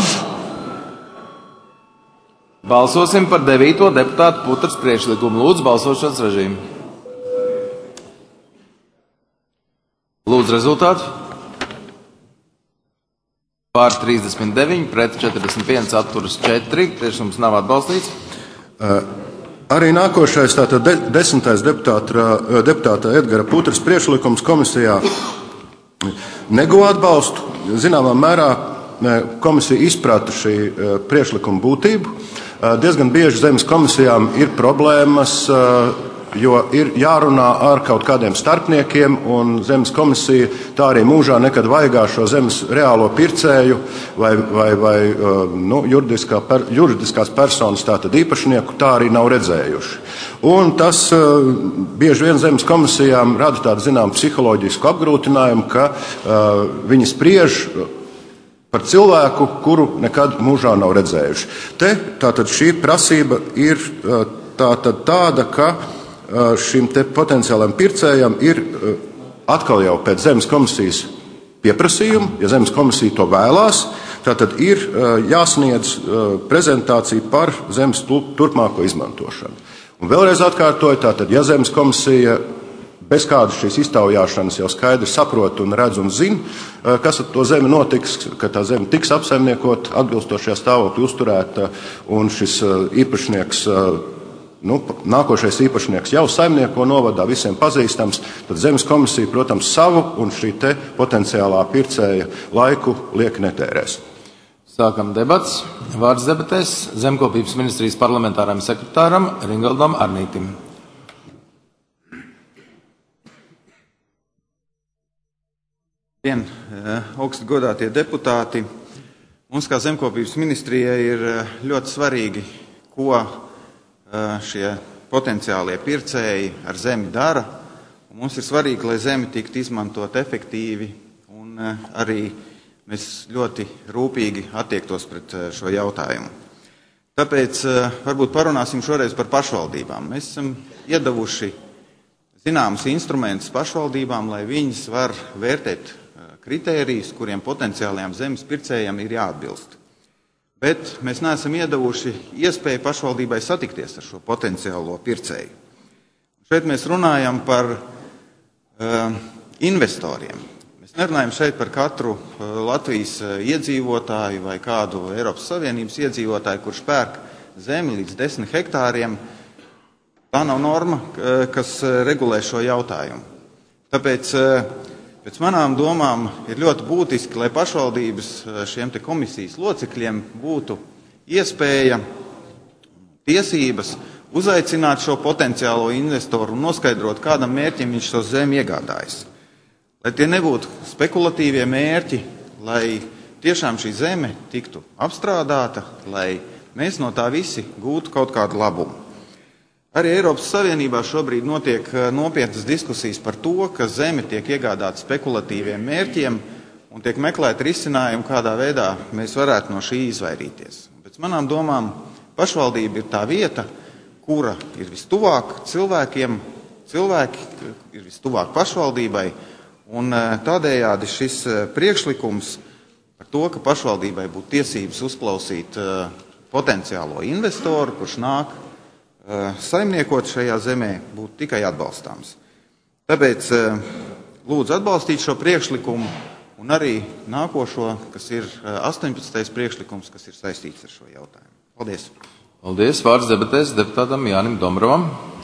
Balsosim par devīto deputātu Putras priekšlikumu. Lūdzu, balsošanas režīmu. Lūdzu, rezultātu. Pār trīsdesmit deviņi, pret četrdesmit viens, atturas četri. Priekšlikums nav atbalstīts. Uh, arī nākošais, tātad de, desmitais deputāta, deputāta Edgara Putras priekšlikums komisijā neguva atbalstu. Zināmā mērā komisija izprata šī priekšlikuma būtību. Diezgan bieži zemes komisijām ir problēmas, jo ir jārunā ar kaut kādiem starpniekiem, un zemes komisija tā arī mūžā nekad vaigā šo zemes reālo pircēju vai, vai, vai nu, juridiskā per, juridiskās personas, tātad īpašnieku, tā arī nav redzējuši. Un tas bieži vien zemes komisijām rada tādu, zinām, psiholoģisku apgrūtinājumu, ka uh, viņi spriež par cilvēku, kuru nekad mūžā nav redzējuši. Te tātad šī prasība ir tātad tāda, ka šim te potenciālajam pircējam ir atkal jau pēc zemes komisijas pieprasījumu, ja zemes komisija to vēlās, tātad ir jāsniedz prezentācija par zemes turpmāko izmantošanu. Un vēlreiz atkārtoju, tātad, ja zemes komisija bez kādas šīs iztaujāšanas jau skaidri saprot un redz un zina, kas ar to zemi notiks, ka tā zeme tiks apsaimniekot, atbilstošajā stāvoklī uzturēta, un šis īpašnieks, nu, nākošais īpašnieks jau saimnieko novadā, visiem pazīstams, tad zemes komisija, protams, savu un šī te potenciālā pircēja laiku liek netērēs. Sākam debats. Vārds debatēs Zemkopības ministrijas parlamentāram sekretāram Ringaldam Arnītim. Dien, augsti godātie deputāti. Mums kā Zemkopības ministrijai ir ļoti svarīgi, ko šie potenciālie pircēji ar zemi dara. Mums ir svarīgi, lai zemi tiktu izmantot efektīvi, un arī mēs ļoti rūpīgi attiektos pret šo jautājumu. Tāpēc varbūt parunāsim šoreiz par pašvaldībām. Mēs esam iedavuši zināmus instrumentus pašvaldībām, lai viņas var vērtēt kritērijus, kuriem potenciālajām zemes pircējiem ir jāatbilst. bet mēs neesam iedevuši iespēju pašvaldībai satikties ar šo potenciālo pircēju. Šeit mēs runājam par uh, investoriem. Mēs nerunājam šeit par katru uh, Latvijas uh, iedzīvotāju vai kādu Eiropas Savienības iedzīvotāju, kurš pērk zemi līdz desmit hektāriem. Tā nav norma, uh, kas uh, regulē šo jautājumu. Tāpēc uh, pēc manām domām ir ļoti būtiski, lai pašvaldības uh, šiem te komisijas locekļiem būtu iespēja, tiesības uzaicināt šo potenciālo investoru un noskaidrot, kādam mērķim viņš šo zemi iegādājas. Lai tie nebūtu spekulatīvie mērķi, lai tiešām šī zeme tiktu apstrādāta, lai mēs no tā visi gūtu kaut kādu labumu. Arī Eiropas Savienībā šobrīd notiek nopietnas diskusijas par to, ka zeme tiek iegādāta spekulatīviem mērķiem un tiek meklēt risinājumu, kādā veidā mēs varētu no šī izvairīties. Pēc manām domām pašvaldība ir tā vieta, kura ir vistuvāk cilvēkiem, cilvēki ir vistuvāk pašvaldībai, un tādējādi šis priekšlikums par to, ka pašvaldībai būtu tiesības uzklausīt potenciālo investoru, kurš nāk saimniekot šajā zemē, būtu tikai atbalstāms. Tāpēc lūdzu atbalstīt šo priekšlikumu un arī nākošo, kas ir astoņpadsmitais priekšlikums, kas ir saistīts ar šo jautājumu. Paldies! Paldies. Vārds debatēs deputātam Jānim Dombrovam.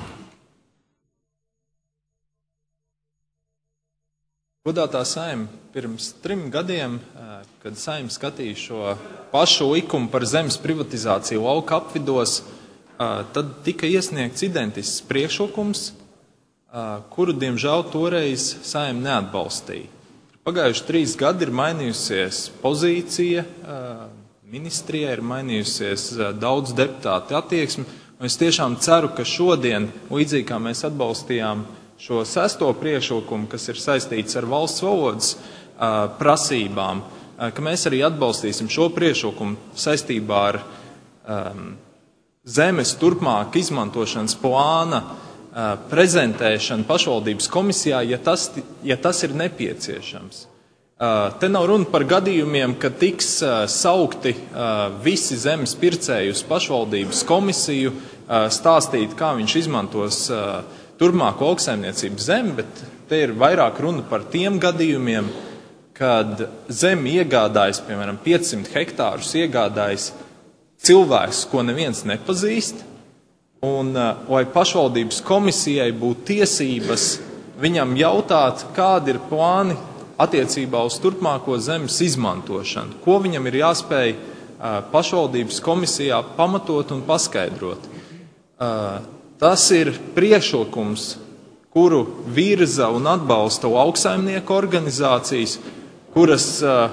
Godātā Saeima, pirms trim gadiem, kad Saeima skatīja šo pašu likumu par zemes privatizāciju lauka apvidos, tad tika iesniegts identisks priekšlikums, kuru, diemžēl, toreiz Saeima neatbalstīja. Pagājuši trīs gadi ir mainījusies pozīcija, ministrijai ir mainījusies daudz deputātu attieksmi, un es tiešām ceru, ka šodien, līdzīgi kā mēs atbalstījām šo sesto priekšlikumu, kas ir saistīts ar valsts valodas prasībām, ka mēs arī atbalstīsim šo priekšlikumu saistībā ar um, zemes turpmāk izmantošanas plāna uh, prezentēšanu pašvaldības komisijā, ja tas, ja tas ir nepieciešams. Te nav runa par gadījumiem, ka tiks saukti visi zemes pircēji uz pašvaldības komisiju, stāstīt, kā viņš izmantos turpmāko lauksaimniecības zemi, bet te ir vairāk runa par tiem gadījumiem, kad zemi iegādājas, piemēram, piecsimt hektārus iegādājas cilvēks, ko neviens nepazīst, un lai pašvaldības komisijai būtu tiesības viņam jautāt, kādi ir plāni attiecībā uz turpmāko zemes izmantošanu, ko viņam ir jāspēj pašvaldības komisijā pamatot un paskaidrot. Tas ir priekšlikums, kuru virza un atbalsta lauksaimnieku organizācijas, kuras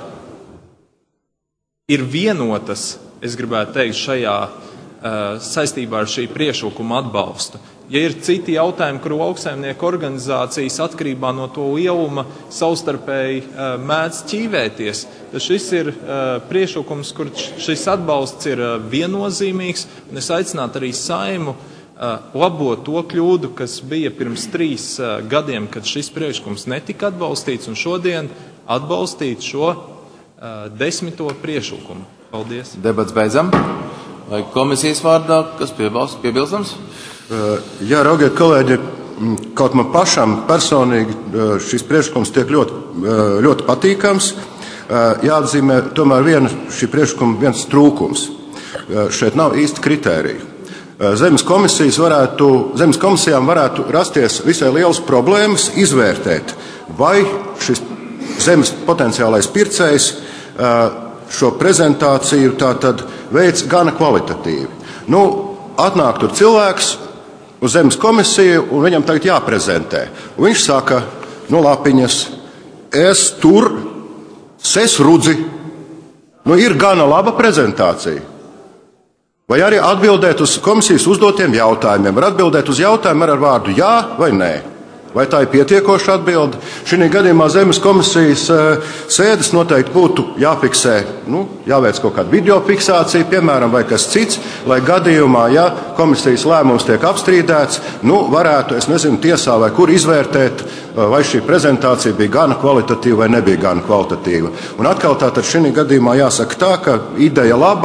ir vienotas, es gribētu teikt, šajā saistībā ar šī priekšlikuma atbalstu. Ja ir citi jautājumi, kuru lauksaimnieku organizācijas atkarībā no to lieluma savstarpēji mēdz ķīvēties, tad šis ir priekšlikums, kur šis atbalsts ir viennozīmīgs, un es aicinātu arī Saimu labot to kļūdu, kas bija pirms trīs gadiem, kad šis priekšlikums netika atbalstīts, un šodien atbalstīt šo desmito priekšlikumu. Paldies. Debats beidzam. Vai komisijas vārdā, kas piebilstams? Jā, raugiet, kolēģi, kaut man pašam personīgi šis priekšlikums tiek ļoti, ļoti patīkams. Jāatzīmē tomēr viena šī priekšlikuma viens trūkums. Šeit nav īsti kritēriju. Zemes, varētu, zemes komisijām varētu rasties visai lielas problēmas izvērtēt, vai šis zemes potenciālais pircējs šo prezentāciju tātad veids gana kvalitatīvi. Nu, atnāk tur cilvēks uz zemes komisiju, un viņam tagad jāprezentē. Un viņš saka, no lapiņas, es tur, es rudzi, nu ir gana laba prezentācija. Vai arī atbildēt uz komisijas uzdotiem jautājumiem, var atbildēt uz jautājumu ar vārdu jā vai nē. Vai tā ir pietiekoša atbilde? Šī gadījumā zemes komisijas sēdes noteikti būtu jāfiksē, nu, jāveic kaut kāda video fiksācija, piemēram, vai kas cits, lai gadījumā, ja komisijas lēmums tiek apstrīdēts, nu, varētu, es nezinu, tiesā vai kur izvērtēt, vai šī prezentācija bija gana kvalitatīva vai nebija gana kvalitatīva. Un atkal tātad šī gadījumā jāsaka tā, ka ideja laba,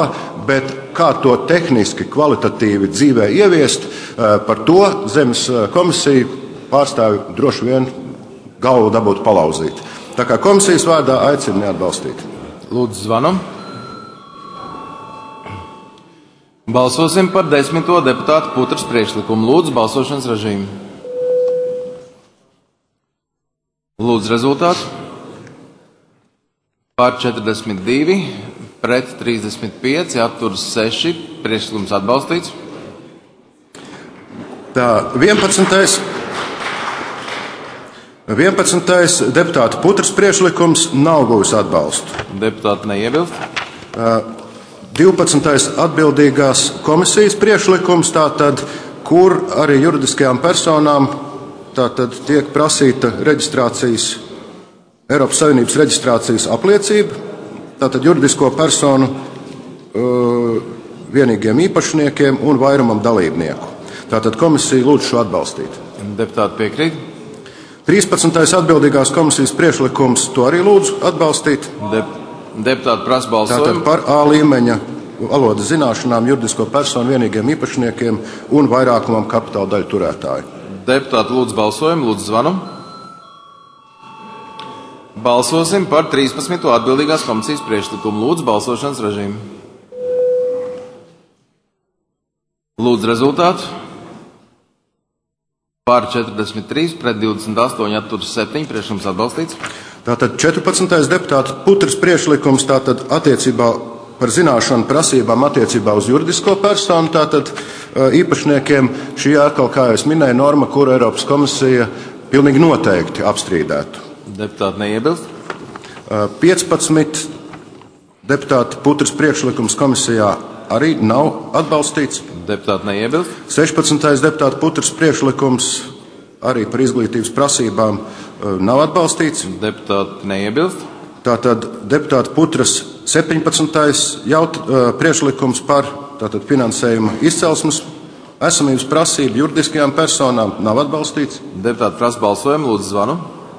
bet kā to tehniski, kvalitatīvi dzīvē ieviest, par to Zemes komisija pārstāvju droši vien galvu dabūt palauzīt. Tā kā komisijas vārdā aicinu neatbalstīt. Lūdzu, zvanam. Balsosim par desmito deputātu Putras priekšlikumu. Lūdzu, balsošanas režīmu. Lūdzu, rezultātu. Par četrdesmit divi, pret trīsdesmit pieci, atturas seši, priekšlikums atbalstīts. Tā, vienpadsmitais. vienpadsmitais deputāta Putras priekšlikums nav guvis atbalstu. Deputāti neiebilst. divpadsmitais atbildīgās komisijas priekšlikums, tātad, kur arī juridiskajām personām tātad tiek prasīta reģistrācijas, Eiropas Savienības reģistrācijas apliecība, tātad juridisko personu uh, vienīgiem īpašniekiem un vairumam dalībnieku. Tātad komisija lūdz šo atbalstīt. Deputāti piekrīt. trīspadsmitais atbildīgās komisijas priekšlikums, to arī lūdzu atbalstīt. Dep deputāti prasa balsojumu. Tātad par A līmeņa valodas zināšanām juridisko personu vienīgiem īpašniekiem un vairākumam kapitāla daļu turētāju. Deputāti lūdzu balsojumu, lūdzu zvanu. Balsosim par trīspadsmito atbildīgās komisijas priekšlikumu. Lūdzu balsošanas režīmu. Lūdzu rezultātu. Par četrdesmit trīs, pret divdesmit astoņi, atturas septiņi, priekšlikums atbalstīts. Tātad četrpadsmitais deputāta Putras priekšlikums tātad attiecībā par zināšanu prasībām attiecībā uz juridisko personu, tātad īpašniekiem šī atkal, kā jau es minēju, norma, kuru Eiropas komisija pilnīgi noteikti apstrīdētu. Deputāti neiebilst. piecpadsmit deputāta Putras priekšlikums komisijā arī nav atbalstīts. Deputāti neiebilst. sešpadsmitais deputāta Putras priekšlikums arī par izglītības prasībām nav atbalstīts. Deputāti neiebilst. Tātad deputāta Putras septiņpadsmitais jaut, priekšlikums par tātad finansējuma izcelsmes esamības prasību juridiskajām personām nav atbalstīts. Deputāti prasa balsojumu, lūdzu zvanu.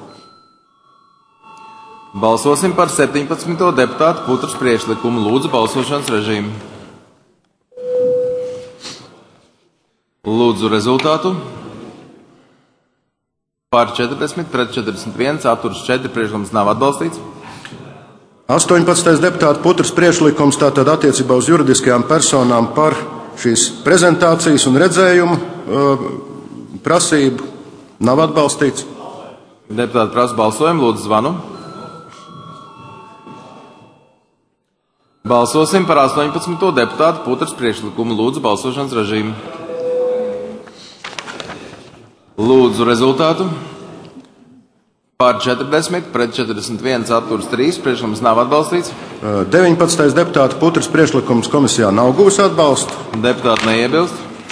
Balsosim par septiņpadsmito deputātu Putras priekšlikumu. Lūdzu balsošanas režīmu. Lūdzu rezultātu. Par četrdesmit, pret četrdesmit viens, atturas četri, priekšlikums nav atbalstīts. astoņpadsmitais deputāta Putras priekšlikums tātad attiecībā uz juridiskajām personām par šīs prezentācijas un redzējumu uh, prasību nav atbalstīts. Deputāti prasa balsojumu, lūdzu zvanu. Balsosim par astoņpadsmito deputātu Putras priekšlikumu. Lūdzu balsošanas režīmu. Lūdzu rezultātu. Par četrdesmit, pret četrdesmit viens, atturas trīs, priekšlikums nav atbalstīts. deviņpadsmitais deputāta Putras priekšlikums komisijā nav guvis atbalstu. Deputāti neiebilst.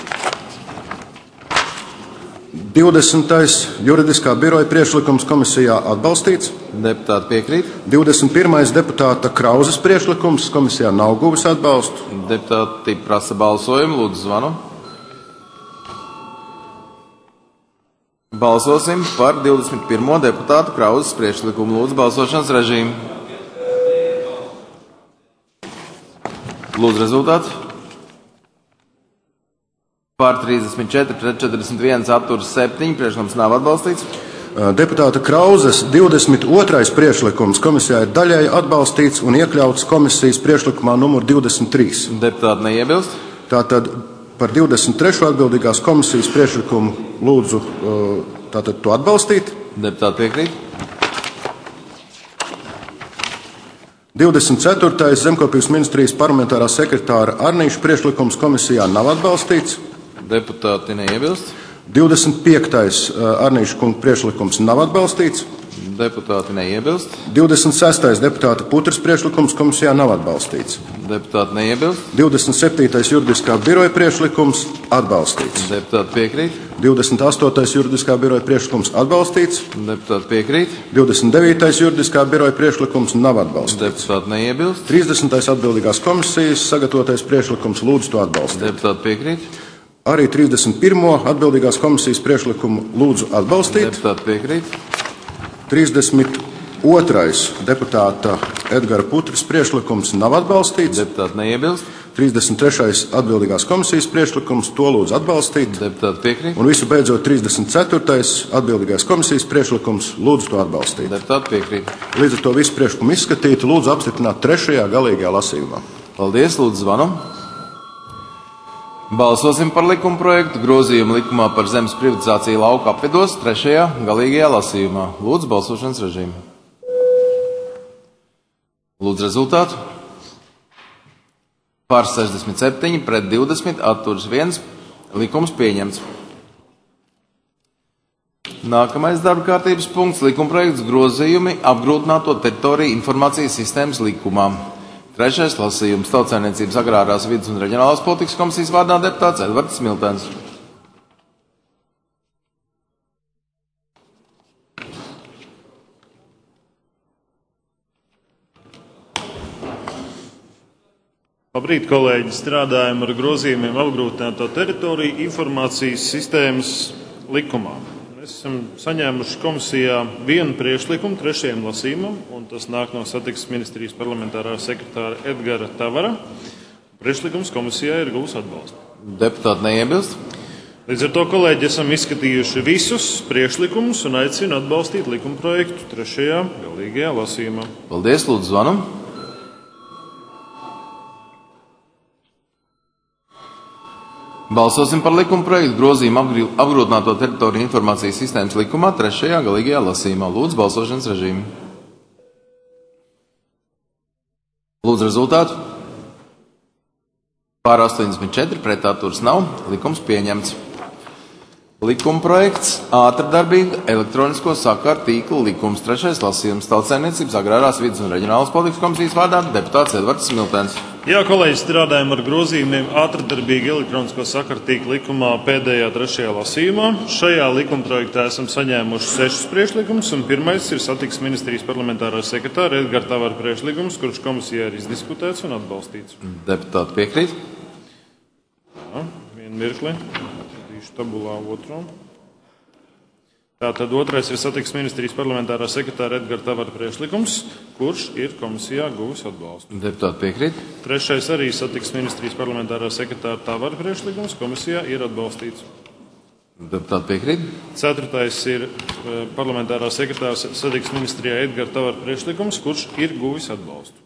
divdesmitais juridiskā biroja priekšlikums komisijā atbalstīts. Deputāti piekrīt. divdesmit pirmais deputāta Krauzes priekšlikums komisijā nav guvis atbalstu. Deputāti prasa balsojumu, lūdzu zvanu. Balsosim par divdesmit pirmo deputātu Krauzes priekšlikumu. Lūdzu balsošanas režīmu. Lūdzu rezultātu. Par trīsdesmit četri, pret četrdesmit viens, atturas septiņi, priekšlikums nav atbalstīts. Deputāta Krauzes divdesmit otrais priekšlikums komisijā ir daļēji atbalstīts un iekļauts komisijas priekšlikumā numur divdesmit trīs. Deputāti neiebilst. Tātad par divdesmit trešo atbildīgās komisijas priekšlikumu lūdzu tātad to atbalstīt. Deputāti piekrīt. divdesmit ceturtais Zemkopības ministrijas parlamentārā sekretāra Arnīša priekšlikums komisijā nav atbalstīts. Deputāti neiebilst. divdesmit piektais Arnīša kunga priekšlikums nav atbalstīts. Deputāti neiebilst. divdesmit sestais deputāta Putras priekšlikums komisijā nav atbalstīts. Deputāti neiebilst. divdesmit septītais juridiskā biroja priekšlikums atbalstīts. Deputāti piekrīt. divdesmit astotais juridiskā biroja priekšlikums atbalstīts. Deputāti piekrīt. divdesmit devītais juridiskā biroja priekšlikums nav atbalstīts. Deputāti neiebilst. trīsdesmitais atbildīgās komisijas sagatavotais priekšlikums lūdzu to atbalstīt. Deputāti piekrīt. Arī trīsdesmit pirmo atbildīgās komisijas priekšlikumu lūdzu atbalstīt. Deputāti piekrīt. trīsdesmit otrais deputāta Edgara Putras priekšlikums nav atbalstīts. Deputāti neiebilst. trīsdesmit trešais atbildīgās komisijas priekšlikums, to lūdzu atbalstīt. Deputāti piekrīt. Un visu beidzot trīsdesmit ceturtais atbildīgās komisijas priekšlikums, lūdzu to atbalstīt. Deputāti piekrīt. Līdz ar to visu priekšlikumu izskatītu, lūdzu apstiprināt trešajā galīgajā lasījumā. Paldies, lūdzu zvanam. Balsosim par likuma projektu grozījumu likumā par zemes privatizāciju lauku apvidos trešajā galīgajā lasījumā. Lūdzu balsošanas režīmu. Lūdzu rezultātu. Par sešdesmit septiņi pret divdesmit atturas viens. Likums pieņemts. Nākamais darba kārtības punkts - likumprojekts grozījumi apgrūtināto teritoriju informācijas sistēmas likumā. Trešais lasījums - Tautsaimniecības agrārās vides un reģionālās politikas komisijas vārdā deputāts Edvards Smiltens. Labrīt, kolēģi! Strādājam ar grozījumiem apgrūtināto teritoriju informācijas sistēmas likumā. Mēs esam saņēmuši komisijā vienu priekšlikumu trešajam lasījumam, un tas nāk no Satiksmes ministrijas parlamentārā sekretāra Edgara Tavara. Priekšlikums komisijā ir gūs atbalstu. Deputāti neiebilst? Līdz ar to, kolēģi, esam izskatījuši visus priekšlikumus un aicinu atbalstīt likumprojektu trešajā galīgajā lasījumā. Paldies, lūdzu zvanam. Balsosim par likuma projektu grozījumu apgrūtināto teritoriju informācijas sistēmas likumā trešajā galīgajā lasījumā. Lūdzu balsošanas režīmu. Lūdzu rezultātu. Pār astoņdesmit četri pret atturas nav. Likums pieņemts. Likuma projekts ātrdarbīga elektronisko sakaru tīklu likums. Trešais lasījums. Tautsaimniecības agrārās vides un reģionālās politikas komisijas vārdā deputāts Edvards Smiltens. Jā, kolēģi, strādājam ar grozījumiem ātrdarbīgi elektronisko sakaru tīklu likumā pēdējā trešajā lasījumā. Šajā likumprojektā esam saņēmuši sešus priekšlikumus, un pirmais ir Satiksmes ministrijas parlamentārā sekretāra Edgara Tavara priekšlikums, kurš komisijā ir izdiskutēts un atbalstīts. Deputāti piekrīt? Jā, vienu mirkli. Radīšu tabulā otro. Tātad otrais ir Satiksmes ministrijas parlamentārā sekretāra Edgara Tavara priekšlikums, kurš ir komisijā guvis atbalstu. Deputāti piekrīt? Trešais arī Satiksmes ministrijas parlamentārā sekretāra Tavara priekšlikums, komisijā ir atbalstīts. Deputāti piekrīt? Ceturtais ir parlamentārā sekretāra Satiksmes ministrijā Edgara Tavara priekšlikums, kurš ir guvis atbalstu.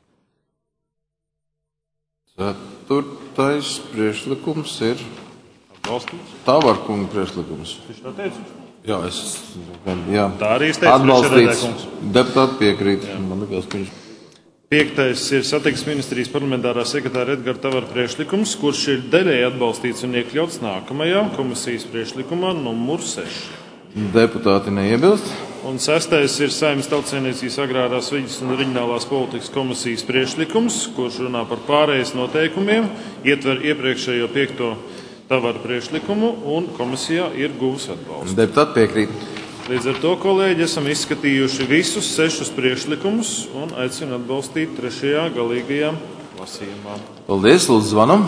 Ceturtais priekšlikums ir atbalstīts. Tavara kunga priekšlikums. Viņš tā teica? Jā, es, jā. Tā arī es teicu, atbalstīts. Deputāti piekrīt. Piektais ir Satiksmes ministrijas parlamentārā sekretāra Edgara Tavara priekšlikums, kurš ir daļēji atbalstīts un iekļauts nākamajā komisijas priekšlikumā numur seši. Deputāti neiebilst. Un sestais ir Saeimas Tautsaimniecības agrārās vides un reģionālās politikas komisijas priekšlikums, kurš runā par pārējas noteikumiem, ietver iepriekšējo piekto Tavara priekšlikumu, un komisijā ir guvis atbalstu. Deputāti piekrīt. Līdz ar to, kolēģi, esam izskatījuši visus sešus priekšlikumus un aicinu atbalstīt trešajā galīgajā lasījumā. Paldies, lūdzu zvanam.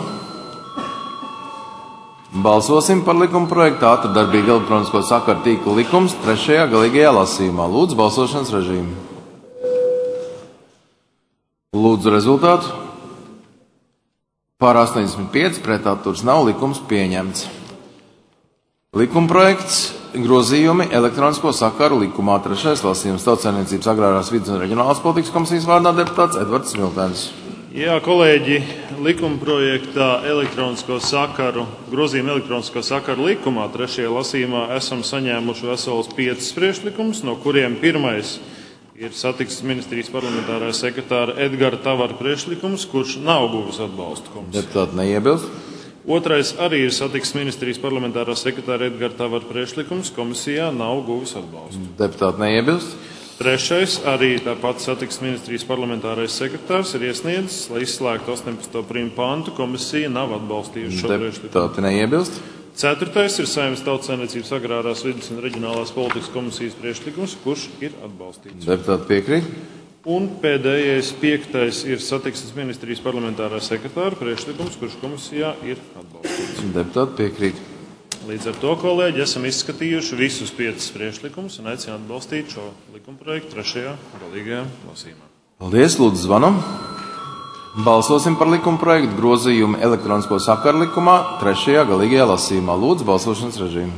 Balsosim par likuma projektu ātrdarbīgu elektronisko sakaru tīklu likums trešajā galīgajā lasījumā. Lūdzu balsošanas režīmu. Lūdzu rezultātu. Pār astoņdesmit pieci pret atturas nav. Likums pieņemts. Likumprojekts grozījumi elektronisko sakaru likumā trešais lasījums. Tautsaimniecības agrārās vides un reģionālās politikas komisijas vārdā deputāts Edvards Smiltens. Jā, kolēģi, likumprojektā elektronisko sakaru, grozījumi elektronisko sakaru likumā trešajā lasījumā esam saņēmuši vesels piecas priekšlikumus, no kuriem pirmais ir Satiksmes ministrijas parlamentārā sekretāra Edgara Tavara priekšlikums, kurš nav guvis atbalstu komisiju. Deputāti neiebilst. Otrais arī ir Satiksmes ministrijas parlamentārā sekretāra Edgara Tavara priekšlikums, komisijā nav guvis atbalstu. Deputāti neiebilst. Trešais arī tāpat Satiksmes ministrijas parlamentārais sekretārs ir iesniedzis, lai izslēgtu astoņpadsmito prīmu pantu, komisija nav atbalstījusi šo priekšlikumu. Deputāti neiebilst. Ceturtais ir Saeimas Tautsaimniecības agrārās vides un reģionālās politikas komisijas priekšlikums, kurš ir atbalstīts. Deputāti piekrīt. Un pēdējais, piektais, ir Satiksmes ministrijas parlamentārā sekretāra priekšlikums, kurš komisijā ir atbalstīts. Deputāti piekrīt. Līdz ar to, kolēģi, esam izskatījuši visus piecus priekšlikumus un aicinu atbalstīt šo likumprojektu trešajā galīgajā lasījumā. Paldies, lūdzu zvanam. Balsosim par likuma projektu grozījumu elektronisko sakaru likumā trešajā galīgajā lasījumā. Lūdzu, balsošanas režīmu.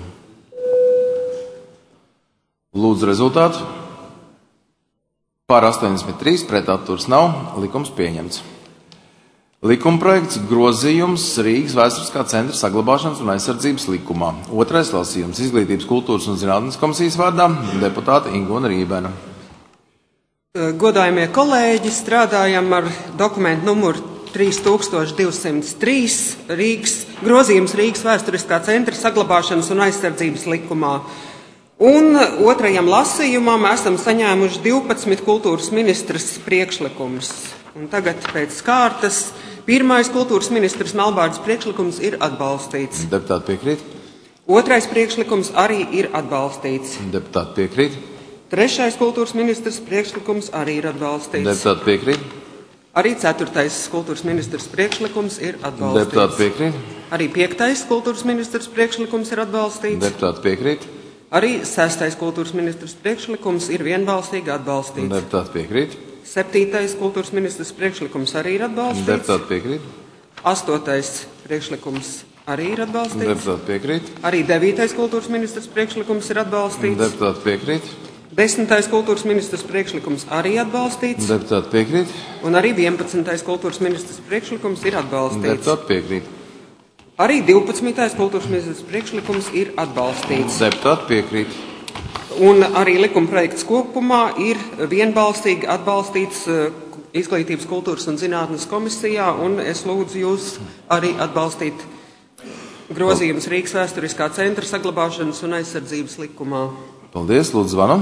Lūdzu, rezultātu. Par astoņdesmit trīs, pret atturas nav, likums pieņemts. Likuma projekts grozījums Rīgas Vēsturiskā centra saglabāšanas un aizsardzības likumā. Otrais lasījums Izglītības, kultūras un zinātnes komisijas vārdā deputāte Ingūna Rībena. Godājamie kolēģi, strādājam ar dokumentu numuru trīs tūkstoši divsimt trīs Rīgas, grozījums Rīgas Vēsturiskā centra saglabāšanas un aizsardzības likumā. Un otrajam lasījumam esam saņēmuši divpadsmit kultūras ministras priekšlikumus. Un tagad pēc kārtas pirmais kultūras ministras Melbārdas priekšlikums ir atbalstīts. Deputāti piekrīt. Otrais priekšlikums arī ir atbalstīts. Deputāti piekrīt. Trešais kultūras ministrs priekšlikums arī ir atbalstīts. Deputāti piekrīt. Arī ceturtais kultūras ministrs priekšlikums ir atbalstīts. Deputāti piekrīt. Arī piektais kultūras ministrs priekšlikums ir atbalstīts. Deputāti piekrīt. Arī sestais kultūras ministrs priekšlikums ir vienbalsīgi atbalstīts. Deputāti piekrīt. Septītais kultūras ministrs priekšlikums arī ir atbalstīts. Deputāti piekrīt. Astotais priekšlikums arī ir atbalstīts. Deputāti piekrīt. Arī devītais kultūras ministrs priekšlikums ir atbalstīts. Deputāti piekrīt. Desmitais kultūras ministrs priekšlikums arī atbalstīts. Deputāti piekrīt. Un arī vienpadsmitais kultūras ministrs priekšlikums ir atbalstīts. Deputāti piekrīt. Arī divpadsmitais kultūras ministrs priekšlikums ir atbalstīts. Deputāti piekrīt. Un arī likuma projekts kopumā ir vienbalsīgi atbalstīts Izglītības, kultūras un zinātnes komisijā, un es lūdzu jūs arī atbalstīt grozījumus Rīgas Vēsturiskā centra saglabāšanas un aizsardzības likumā. Paldies, lūdzu zvanam.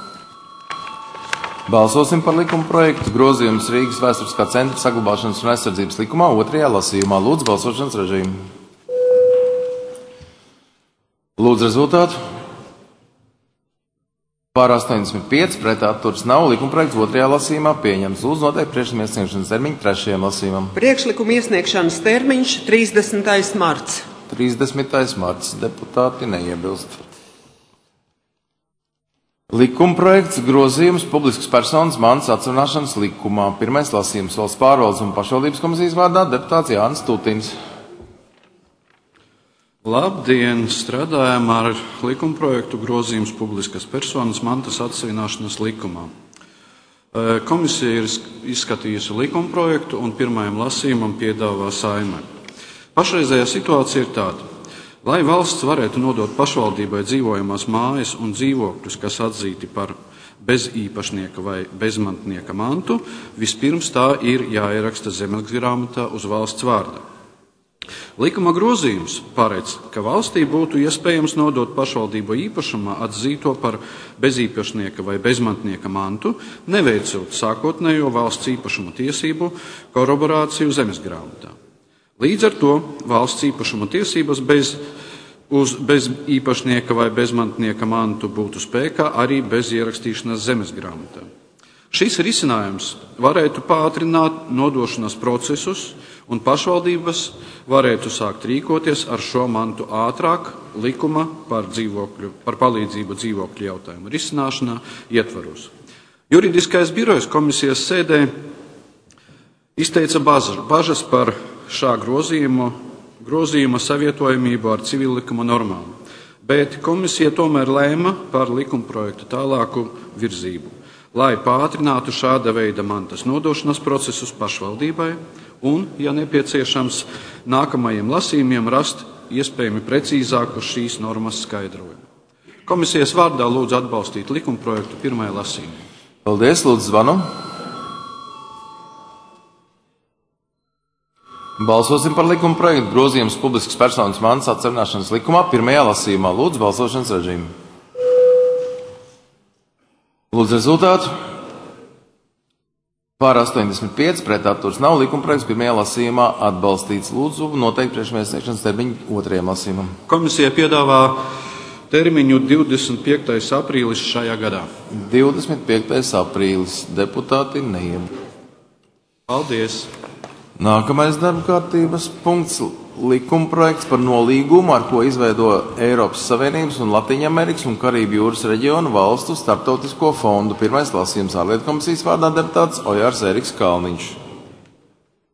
Balsosim par likuma projektu grozījums Rīgas Vēsturiskā centra saglabāšanas un aizsardzības likumā otrajā lasījumā. Lūdzu balsošanas režīmu. Lūdzu rezultātu. Par astoņdesmit pieci, pret atturas nav, likuma projekts otrajā lasījumā pieņems. Lūdzu noteikti priekšlikuma iesniegšanas termiņu trešajam lasījumam. Priekšlikuma iesniegšanas termiņš trīsdesmitais marts. trīsdesmitais marts. Deputāti neiebilst. Likuma projekts grozījums publiskas personas mantas atsevināšanas likumā. Pirmais lasījums Valsts pārvaldes un pašvaldības komisijas vārdā deputāts Jānis Tutins. Labdien! Strādājam ar likuma projektu grozījums publiskas personas mantas atsevināšanas likumā. Komisija ir izskatījusi likuma projektu un pirmajam lasījumam piedāvā Saeimai. Pašreizējā situācija ir tāda. Lai valsts varētu nodot pašvaldībai dzīvojamās mājas un dzīvokļus, kas atzīti par bezīpašnieka vai bezmantnieka mantu, vispirms tā ir jāieraksta zemesgrāmatā uz valsts vārda. Likuma grozījums paredz, ka valstī būtu iespējams nodot pašvaldību īpašumā atzīto par bezīpašnieka vai bezmantnieka mantu, neveicot sākotnējo valsts īpašuma tiesību koroborāciju zemesgrāmatā. Līdz ar to valsts īpašuma tiesības bez, uz bez īpašnieka vai bezmantnieka mantu būtu spēkā arī bez ierakstīšanas zemesgrāmatā. Šis risinājums varētu pātrināt nodošanas procesus, un pašvaldības varētu sākt rīkoties ar šo mantu ātrāk likuma par, dzīvokļu, par palīdzību dzīvokļu jautājumu risināšanā ietvaros. Juridiskais birojs komisijas sēdē izteica bažas par šā grozījuma, grozījuma savietojamību ar civillikuma normām, bet komisija tomēr lēma par likumprojektu tālāku virzību, lai pātrinātu šāda veida mantas nodošanas procesus pašvaldībai un, ja nepieciešams, nākamajiem lasījumiem rast iespējami precīzāku šīs normas skaidrojumu. Komisijas vārdā lūdzu atbalstīt likumprojektu pirmajā lasījumā. Paldies, lūdzu zvanu. Balsosim par likuma projektu grozījums publiskas personas mantas atsevināšanas likumā pirmajā lasījumā. Lūdzu balsošanas režīmu. Lūdzu rezultātu. Par astoņdesmit pieci, pret atturas nav, likuma projekts pirmajā lasījumā atbalstīts. Lūdzu noteikti priekšlikuma iesniegšanas termiņu otrajam lasījumam. Komisija piedāvā termiņu divdesmit piektais aprīlis šajā gadā. divdesmit piektais aprīlis. Deputāti neiebilst. Paldies! Nākamais darba kārtības punkts - likuma projekts par nolīgumu, ar ko izveido Eiropas Savienības un Latīņamerikas un Karību jūras reģionu valstu starptautisko fondu. Pirmais lasījums ārlietu komisijas vārdā deputāts Ojārs Eriks Kalniņš.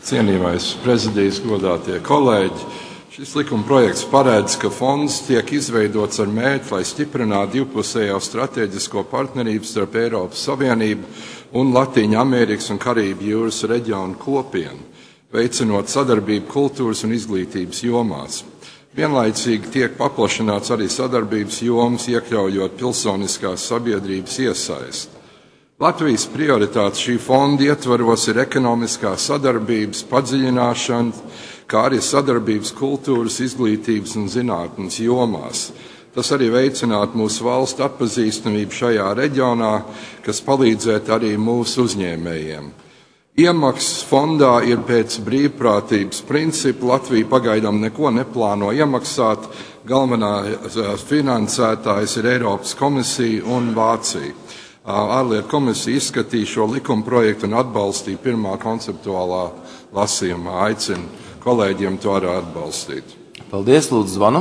Cienījamais prezidijs, godātie kolēģi, šis likuma projekts paredz, ka fonds tiek izveidots ar mērķi, lai stiprinātu divpusējo stratēģisko partnerību starp Eiropas Savienību un Latīņu Amerikas un Karību jūras reģionu kopienu, veicinot sadarbību kultūras un izglītības jomās. Vienlaicīgi tiek paplašināts arī sadarbības jomas, iekļaujot pilsoniskās sabiedrības iesaisti. Latvijas prioritāte šī fonda ietvaros ir ekonomiskās sadarbības padziļināšana, kā arī sadarbības kultūras, izglītības un zinātnes jomās. Tas arī veicinātu mūsu valstu atpazīstamību šajā reģionā, kas palīdzētu arī mūsu uzņēmējiem. Iemaksas fondā ir pēc brīvprātības principa. Latvija pagaidām neko neplāno iemaksāt. Galvenā finansētājs ir Eiropas komisija un Vācija. Ārlietu komisija izskatīja šo likuma projektu un atbalstīja pirmā konceptuālā lasījumā. Aicinu kolēģiem to arī atbalstīt. Paldies, lūdzu zvanu.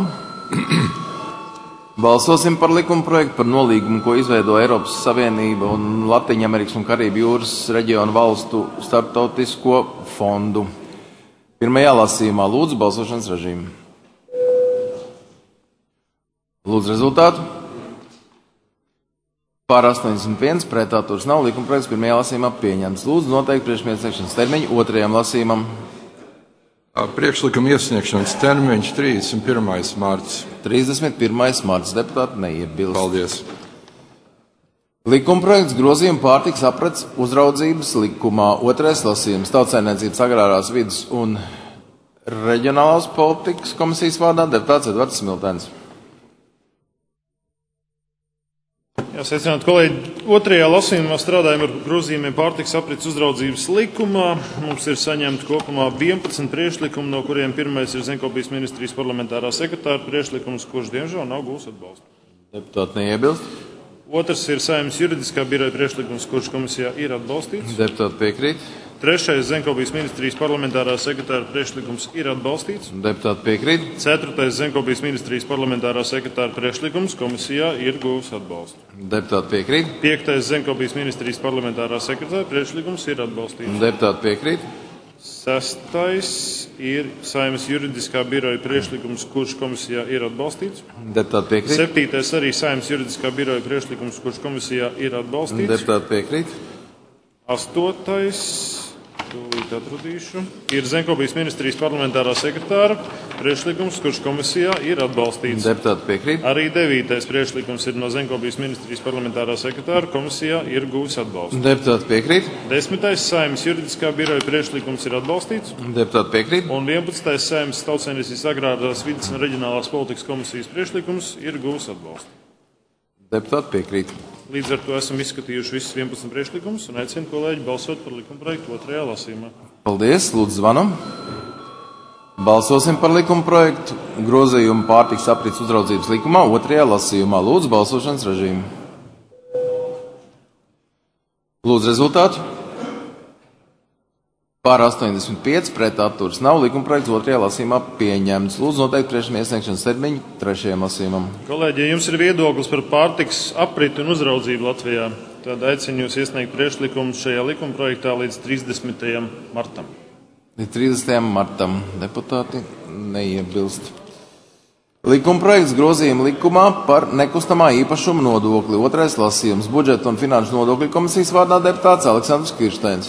Balsosim par likuma projektu par nolīgumu, ko izveido Eiropas Savienība un Latīņu Amerikas un Karību jūras reģionu valstu starptautisko fondu. Pirmajā lasījumā lūdzu balsošanas režīmu. Lūdzu rezultātu. Pār astoņdesmit viens, pret atturas nav, likuma projekts pirmajā lasījumā pieņemts. Lūdzu noteikti priekšmiesniegšanas termiņu otrajam lasījumam. Priekšlikuma iesniegšanas termiņš trīsdesmit pirmais marts. trīsdesmit pirmais marts. Deputāti neiebilst. Paldies. Likuma projekts grozījuma pārtikas aprits uzraudzības likumā. Otrais lasījums. Tautsaimniecības agrārās vides un reģionālās politikas komisijas vārdā deputāts Edvards Smiltēns. Jā, sveicināt kolēģi. Otrajā lasījumā strādājam ar grozījumiem pārtikas aprits uzraudzības likumā. Mums ir saņemti kopumā vienpadsmit priekšlikumi, no kuriem pirmais ir Zemkopības ministrijas parlamentārā sekretāra priekšlikums, kurš diemžēl nav gūs atbalstu. Deputāti neiebilst. Otrs ir Saeimas juridiskā biroja priekšlikums, kurš komisijā ir atbalstīts. Deputāti piekrīt. Trešais Zemkopijas ministrijas parlamentārā sekretāra priekšlikums ir atbalstīts. Deputāti piekrīt. Ceturtais Zemkopijas ministrijas parlamentārā sekretāra priekšlikums komisijā ir guvis atbalstu. Deputāti piekrīt. Piektais Zemkopijas ministrijas parlamentārā sekretāra priekšlikums ir atbalstīts. Deputāti piekrīt. Sestais ir Saeimas juridiskā biroja priekšlikums, kurš komisijā ir atbalstīts. Deputāti piekrīt. Septītais arī Saeimas juridiskā biroja priekšlikums, kurš komisijā ir atbalstīts. Deputāti piekrīt. Astotais, tūlīt atradīšu, ir Zemkopijas ministrijas parlamentārā sekretāra priekšlikums, kurš komisijā ir atbalstīts. Deputāti piekrīt. Arī devītais priekšlikums ir no Zemkopijas ministrijas parlamentārā sekretāra, komisijā ir guvis atbalstu. Deputāti piekrīt. Desmitais Saeimas juridiskā biroja priekšlikums ir atbalstīts. Deputāti piekrīt. Un vienpadsmitais Saeimas Tautsaimniecības agrārās vides un reģionālās politikas komisijas priekšlikums ir guvis atbalstu. Deputāti piekrīt. Līdz ar to esam izskatījuši visus vienpadsmit priekšlikumus un aicinu kolēģi balsot par likuma projektu otrajā lasījumā. Paldies, lūdzu zvanam. Balsosim par likuma projektu grozījumu pārtikas aprits uzraudzības likumā otrajā lasījumā. Lūdzu balsošanas režīmu. Lūdzu rezultātu. Pār astoņdesmit pieci, pret atturas nav, likuma projekts otrajā lasījumā pieņemts. Lūdzu noteikti priekšmiesniegšanas termiņu trešajam lasījumam. Kolēģi, ja jums ir viedoklis par pārtikas apriti un uzraudzību Latvijā, tad aicinu jūs iesniegt priekšlikumus šajā likuma projektā līdz trīsdesmitajam martam. Līdz trīsdesmitajam martam deputāti neiebilst. Likuma projekts grozījuma likumā par nekustamā īpašuma nodokli. Otrais lasījums. Budžeta un finanšu nodokļu komisijas vārdā deputāts Aleksandrs Kirsteins.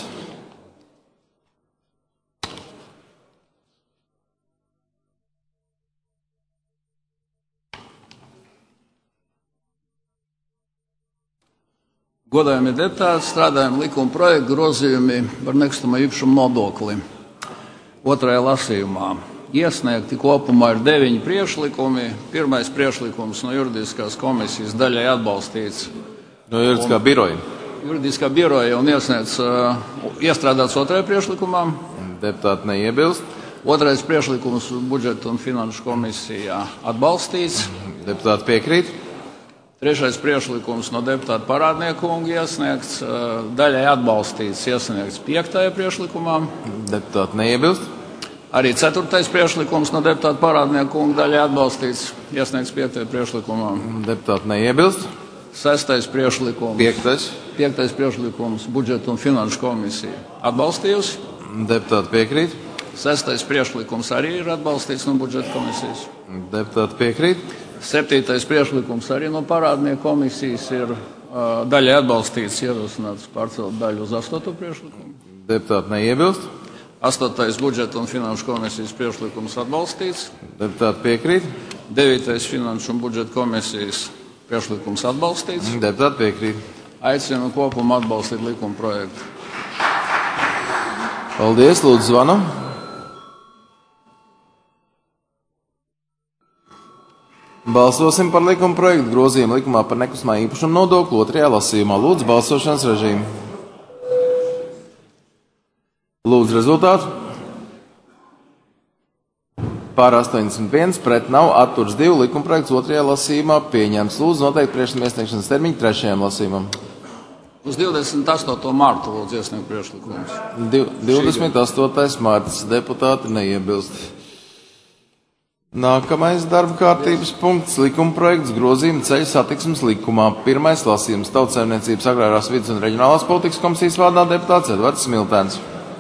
Godājumie deputāti, strādājam likuma projektu grozījumi par nekustamā īpašuma nodokli. Otrajā lasījumā iesniegti kopumā ir deviņi priekšlikumi. Pirmais priekšlikums no juridiskās komisijas daļai atbalstīts. No juridiskā biroja. Juridiskā biroja un iesniegts, uh, iestrādāts otrajā priekšlikumā. Deputāti neiebilst. Otrais priekšlikums budžeta un finanšu komisijā atbalstīts. Deputāti piekrīt. Trešais priekšlikums no deputāta Parādnieku kunga iesniegts, daļai atbalstīts, iesniegts piektajā priekšlikumā. Deputāti neiebilst. Arī ceturtais priekšlikums no deputāta Parādnieku kunga daļai atbalstīts, iesniegts piektajā priekšlikumā. Deputāti neiebilst. Sestais priekšlikums. Piektais. Piektais priekšlikums budžeta un finanšu komisija atbalstījusi. Deputāti piekrīt. Sestais priekšlikums arī ir atbalstīts no budžeta komisijas. Deputāti piekrīt. Septītais priekšlikums arī no parādnieku komisijas ir uh, daļai atbalstīts, ierosināts pārcelt daļu uz astoto priekšlikumu. Deputāti neiebilst. Astotais budžeta un finanšu komisijas priekšlikums atbalstīts. Deputāti piekrīt. Devītais finanšu un budžeta komisijas priekšlikums atbalstīts. Deputāti piekrīt. Aicinu kopumā atbalstīt likuma projektu. Paldies, lūdzu zvanu. Balsosim par likuma projektu grozījumu likumā par nekustamā īpašuma nodokli otrajā lasījumā. Lūdzu balsošanas režīmu. Lūdzu rezultātu. Pār astoņdesmit viens, pret nav, atturs divi, likuma projekts otrajā lasījumā pieņemts. Lūdzu noteikti priekšlikuma iesniegšanas termiņu trešajam lasījumam. Uz divdesmit astoto martu lūdzu iesniegt priekšlikumus. divdesmit astotais marts. Deputāti neiebilst. Nākamais darba kārtības punkts - likuma projekts grozījuma ceļu satiksmes likumā. Pirmais lasījums - Tautsaimniecības agrārās vides un reģionālās politikas komisijas vārdā deputāts Edvards Smiltēns.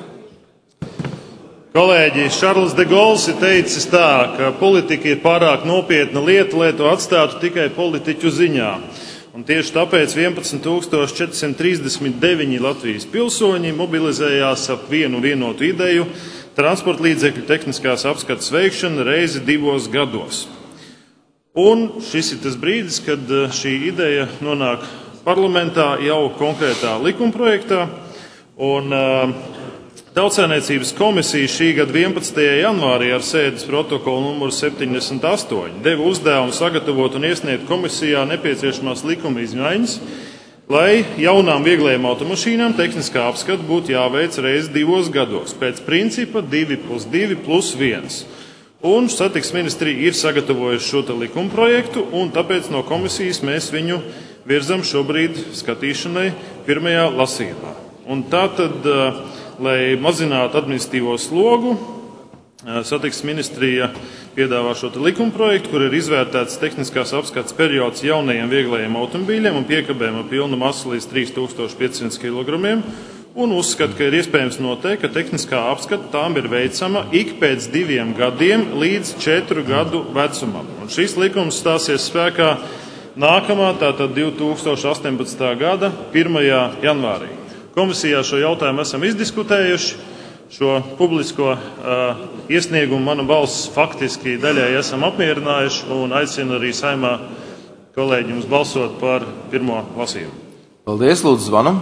Kolēģi, Šarls de Gauls ir teicis tā, ka politika ir pārāk nopietna lieta, lai to atstātu tikai politiķu ziņā. Un tieši tāpēc vienpadsmit tūkstoši četri simti trīsdesmit deviņi Latvijas pilsoņi mobilizējās ap vienu vienotu ideju - transporta līdzekļu tehniskās apskates veikšana reizi divos gados. Un šis ir tas brīdis, kad šī ideja nonāk parlamentā jau konkrētā likumprojektā. Un uh, Tautsaimniecības komisija šī gada vienpadsmitajā janvārī ar sēdes protokolu numuru septiņdesmit astoņi deva uzdevumu sagatavot un iesniegt komisijā nepieciešamās likuma izmaiņas, lai jaunām vieglajām automašīnām tehniskā apskata būtu jāveic reizi divos gados, pēc principa divi plus divi plus viens. Un satiksmes ministrija ir sagatavojusi šo likuma projektu, un tāpēc no komisijas mēs viņu virzam šobrīd skatīšanai pirmajā lasījumā. Un tātad, lai mazinātu administratīvo slogu, satiksmes ministrija piedāvā šo likuma projektu, kur ir izvērtēts tehniskās apskates periods jaunajiem vieglajiem automobīļiem un piekabēm ar pilnu masu līdz trīs tūkstoši piecsimt kilogramiem, un uzskata, ka ir iespējams noteikt, ka tehniskā apskata tām ir veicama ik pēc diviem gadiem līdz četru gadu vecumam. Un šis likums stāsies spēkā nākamā, tātad divi tūkstoši astoņpadsmitā gada pirmajā janvārī. Komisijā šo jautājumu esam izdiskutējuši, šo publisko uh, iesniegumu mana balss faktiski daļai esam apmierinājuši un aicinu arī Saeimā kolēģi jums balsot par pirmo lasījumu. Paldies, lūdzu zvanu.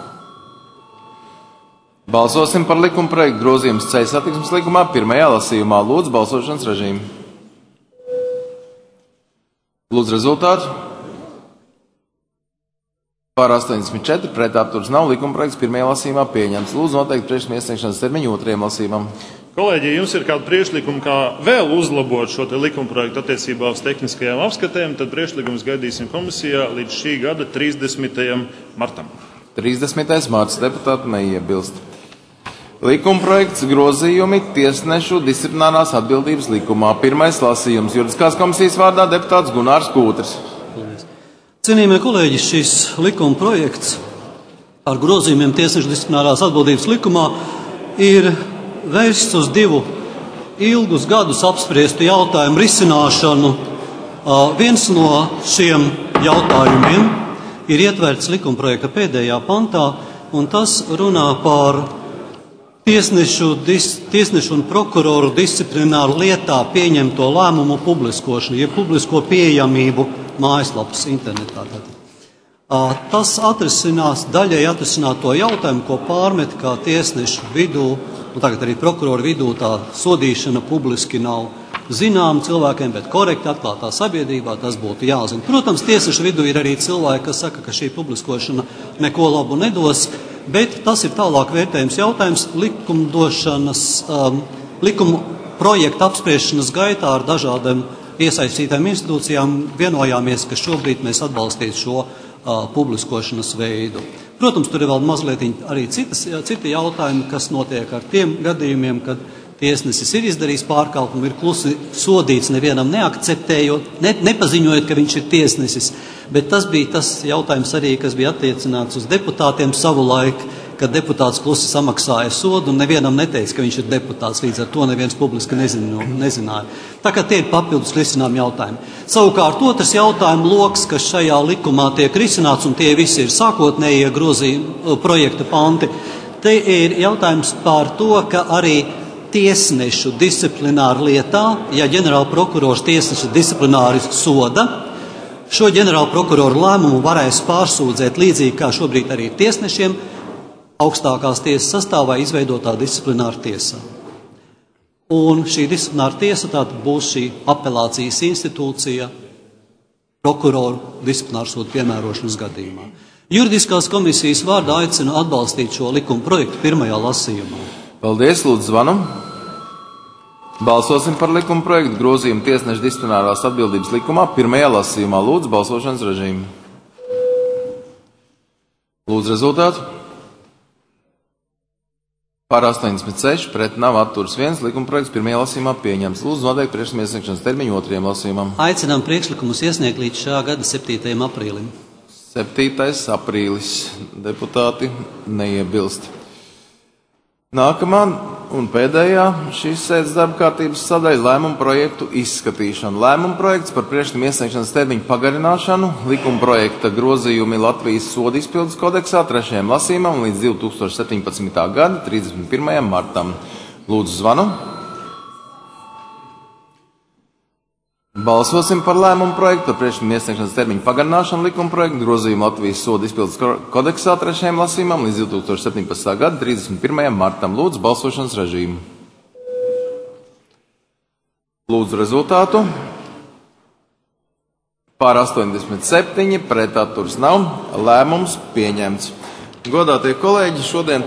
Balsosim par likuma projektu grozījumus ceļu satiksmes likumā pirmajā lasījumā. Lūdzu balsošanas režīmu. Lūdzu rezultātu. Pār astoņdesmit četri, pret apturs nav, likuma projekts pirmajā lasījumā pieņemts. Lūdzu noteikti priekšlikuma iesniegšanas termiņu otrajam lasījumam. Kolēģi, ja jums ir kāda priekšlikuma, kā vēl uzlabot šo likuma projektu attiecībā uz tehniskajām apskatēm, tad priekšlikums gaidīsim komisijā līdz šī gada trīsdesmitajam martam. trīsdesmitais marts, deputāti neiebilst. Likuma projekts grozījumi tiesnešu disciplinārās atbildības likumā. Pirmais lasījums juridiskās komisijas vārdā deputāts Gunārs Kūtris. Cienījamie kolēģi, šis likuma projekts ar grozījumiem tiesnešu disciplinārās atbildības likumā ir vērsts uz divu ilgus gadus apspriestu jautājumu risināšanu. Viens no šiem jautājumiem ir ietverts likuma projekta pēdējā pantā, un tas runā par tiesnešu, dis, tiesnešu un prokuroru disciplināru lietā pieņemto lēmumu publiskošanu, jeb publisko pieejamību mājaslapas internetā. Tas atrisinās, daļai atrisināt to jautājumu, ko pārmet, kā tiesnešu vidū, un tagad arī prokuroru vidū tā sodīšana publiski nav zinām cilvēkiem, bet korekti atklātā sabiedrībā tas būtu jāzina. Protams, tiesnešu vidū ir arī cilvēki, kas saka, ka šī publiskošana neko labu nedos, bet tas ir tālāk vērtējums jautājums likumdošanas, um, likuma projekta apspriešanas gaitā ar dažādiem iesaistītām institūcijām vienojāmies, ka šobrīd mēs atbalstītu šo uh, publiskošanas veidu. Protams, tur ir vēl mazliet arī citas, citi jautājumi, kas notiek ar tiem gadījumiem, kad tiesnesis ir izdarījis pārkāpumu, ir klusi sodīts, nevienam neakceptējot, ne, nepaziņojot, ka viņš ir tiesnesis. Bet tas bija tas jautājums arī, kas bija attiecināts uz deputātiem savulaik, ka deputāts klusi samaksāja sodu un nevienam neteica, ka viņš ir deputāts, līdz ar to neviens publiski nezinu, nezināja. Tā kā tie ir papildus risinām jautājumi. Savukārt otrs jautājumu loks, kas šajā likumā tiek risināts, un tie visi ir sākotnējie grozījuma projekta panti, te ir jautājums par to, ka arī tiesnešu disciplināru lietā, ja ģenerāla prokurors tiesneša disciplināri soda, šo ģenerāla prokuroru lēmumu varēs pārsūdzēt līdzīgi kā šobrīd arī tiesnešiem augstākās tiesas sastāvā izveidotā disciplināra tiesā. Un šī disciplināra tiesa tātad būs šī apelācijas institūcija prokuroru disciplināru sodu piemērošanas gadījumā. Juridiskās komisijas vārdā aicinu atbalstīt šo likuma projektu pirmajā lasījumā. Paldies, lūdzu zvanu. Balsosim par likuma projektu grozījumu tiesneša disciplinārās atbildības likumā pirmajā lasījumā. Lūdzu, balsošanas režīmu. Lūdzu rezultātu. Par astoņdesmit seši, pret nav atturas viens, likuma projekts pirmajā lasījumā pieņemts. Lūdzu noteikt priekšlikuma iesniegšanas termiņu otrajam lasījumam. Aicinām priekšlikumus iesniegt līdz šā gada septītajam aprīlim. septītais aprīlis. Deputāti neiebilst. Nākamā un pēdējā šīs sēdes darba kārtības sadaļa lēmuma projektu izskatīšana. Lēmuma projekts par priekšlikuma iesniegšanas termiņu pagarināšanu, likuma projekta grozījumi Latvijas sodu izpildes kodeksā trešajam lasījumam līdz divi tūkstoši septiņpadsmitā gada trīsdesmit pirmajam martam. Lūdzu zvanu. Balsosim par lēmumu projektu par priekšlikuma iesniegšanas termiņu pagarināšanu, likuma projektu grozījumu Latvijas sodu izpildes kodeksā trešajam lasījumam līdz divi tūkstoši septiņpadsmitā gada trīsdesmit pirmajam martam. Lūdzu balsošanas režīmu. Lūdzu rezultātu. Pār astoņdesmit septiņi, pret atturas nav. Lēmums pieņemts. Godātie kolēģi, šodien,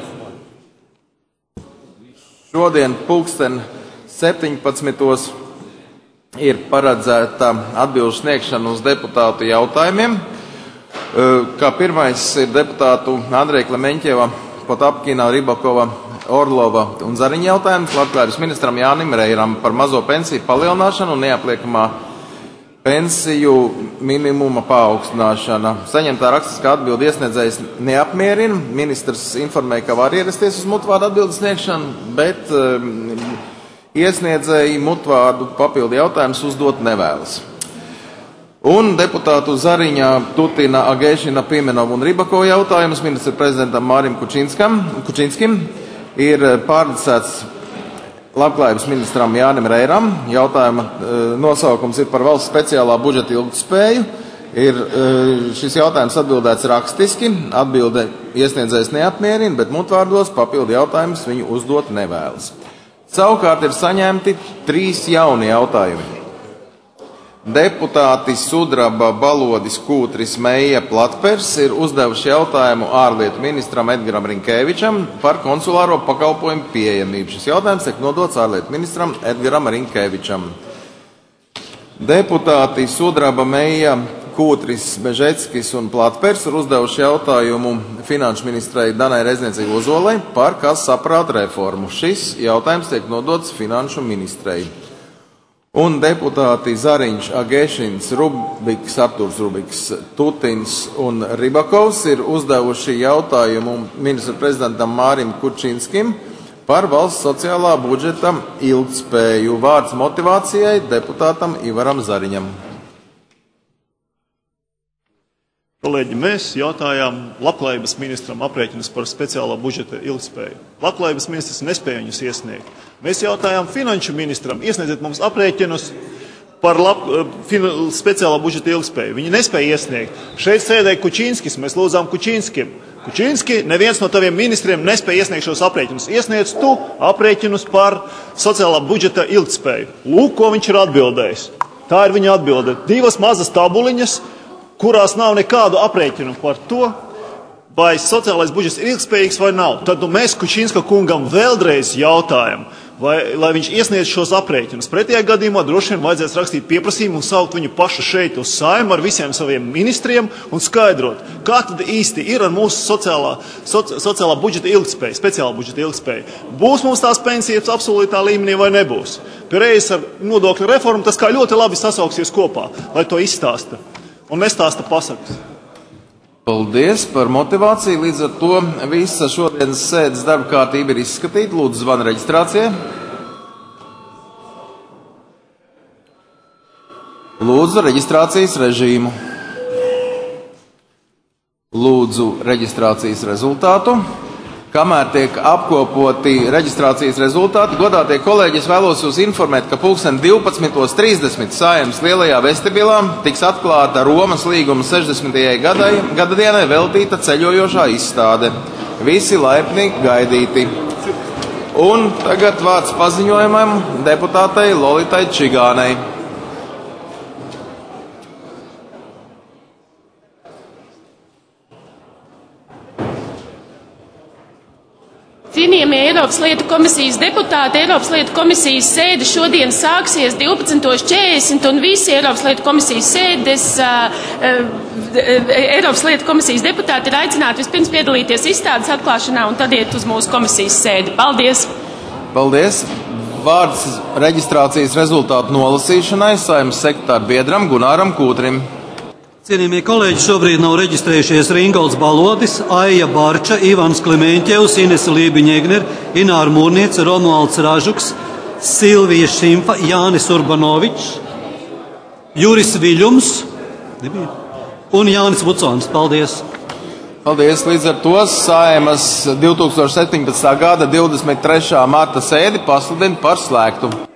šodien pulksten septiņpadsmitos ir paredzēta atbilžu sniegšana uz deputātu jautājumiem. Kā pirmais ir deputātu Andreja Klemeņķieva, Potapkina, Ribakova, Orlova un Zariņa jautājums Labklājības ministram Jānim Reiram par mazo pensiju palielināšanu un neapliekamā pensiju minimuma paaugstināšana. Saņemtā rakstiskā atbilde iesniedzējs neapmierina. Ministrs informēja, ka var ierasties uz mutvārdu atbildes sniegšanu, bet iesniedzēji mutvārdu papildu jautājumus uzdot nevēlas. Un deputātu Zariņa, Tutina, Agēšina, Pimenova un Ribakova jautājumus ministra prezidentam Mārim Kučinskim ir pārdicēts Labklājības ministram Jānim Reiram. Jautājuma nosaukums ir par valsts speciālā budžeta ilgtspēju. Ir šis jautājums atbildēts rakstiski. Atbilde iesniedzējs neapmierina, bet mutvārdos papildu jautājumus viņu uzdot nevēlas. Savukārt ir saņemti trīs jauni jautājumi. Deputāti Sudraba, Balodis, Kūtris, Meija, Platpers ir uzdevuši jautājumu ārlietu ministram Edgaram Rinkēvičam par konsulāro pakalpojumu pieejamību. Šis jautājums tiek nodots ārlietu ministram Edgaram Rinkēvičam. Deputāti Sudraba, Meija, Kūtris, Bežeckis un Platpers ir uzdevuši jautājumu finanšu ministrei Danai Rezniecei Ozolai par kas saprāta reformu. Šis jautājums tiek nodots finanšu ministrei. Un deputāti Zariņš, Agēšins, Rubiks, Artūrs Rubiks, Tutins un Ribakovs ir uzdevuši jautājumu ministra prezidentam Mārim Kučinskim par valsts sociālā budžeta ilgtspēju. Vārds motivācijai deputātam Ivaram Zariņam. Kolēģi, mēs jautājām Labklājības ministram aprēķinus par speciālā budžeta ilgtspēju. Labklājības ministrs nespēja viņus iesniegt. Mēs jautājām finanšu ministram, iesniedziet mums aprēķinus par lab, fin, speciālā budžeta ilgtspēju. Viņi nespēja iesniegt. Šeit sēdēja Kučinskis, mēs lūdzām Kučinskim. Kučinski, neviens no taviem ministriem nespēja iesniegt šos aprēķinus. Iesniedz tu aprēķinus par sociālā budžeta ilgtspēju. Lūk, ko viņš ir atbildējis. Tā ir viņa atbilde. Divas mazas tabuliņas, kurās nav nekādu aprēķinu par to, vai sociālais budžets ir ilgspējīgs vai nav. Tad nu, mēs Kučinska kungam vēlreiz jautājam, vai, lai viņš iesniedz šos aprēķinus. Pretējā gadījumā droši vien vajadzēs rakstīt pieprasījumu un saukt viņu pašu šeit uz Saimu ar visiem saviem ministriem un skaidrot, kā tad īsti ir ar mūsu sociālā, soci, sociālā budžeta ilgspēju, speciālā budžeta ilgspēju. Būs mums tās pensijas absolūtā līmenī vai nebūs? Pierējas ar nodokļu reformu tas kā ļoti labi sasauksies kopā, lai to izstāsta un nestāsta pasakas. Paldies par motivāciju. Līdz ar to visa šodienas sēdes darba kārtība ir izskatīta. Lūdzu, zvana reģistrācijai. Lūdzu, reģistrācijas režīmu. Lūdzu, reģistrācijas rezultātu. Kamēr tiek apkopoti reģistrācijas rezultāti, godātie kolēģi, es vēlos jūs informēt, ka pulksten divpadsmitos trīsdesmit Saeimas lielajā vestibilā tiks atklāta Romas līguma sešdesmitajai gadadienai veltīta ceļojošā izstāde. Visi laipni gaidīti. Un tagad vārds paziņojumam deputātei Lolitai Čigānei. Cienījamie Eiropas lietu komisijas deputāti, Eiropas lietu komisijas sēde šodien sāksies divpadsmitos četrdesmit un visi Eiropas lietu komisijas sēdes, uh, uh, Eiropas lietu komisijas deputāti ir aicināti vispirms piedalīties izstādes atklāšanā un tad iet uz mūsu komisijas sēdi. Paldies! Paldies! Vārds reģistrācijas rezultātu nolasīšanai Saeimas sekretāra biedram Gunāram Kūtrim. Cienījamie kolēģi, šobrīd nav reģistrējušies Ringolds Balodis, Aija Barča, Ivans Klimeņķevs, Inese Lībiņegner, Ināra Mūrniece, Romualds Ražuks, Silvija Šimpa, Jānis Urbanovičs, Juris Viļums un Jānis Vucons. Paldies! Paldies! Līdz ar to Saeimas divtūkstoš septiņpadsmitā gada divdesmit trešā marta sēdi pasludina par slēgtu.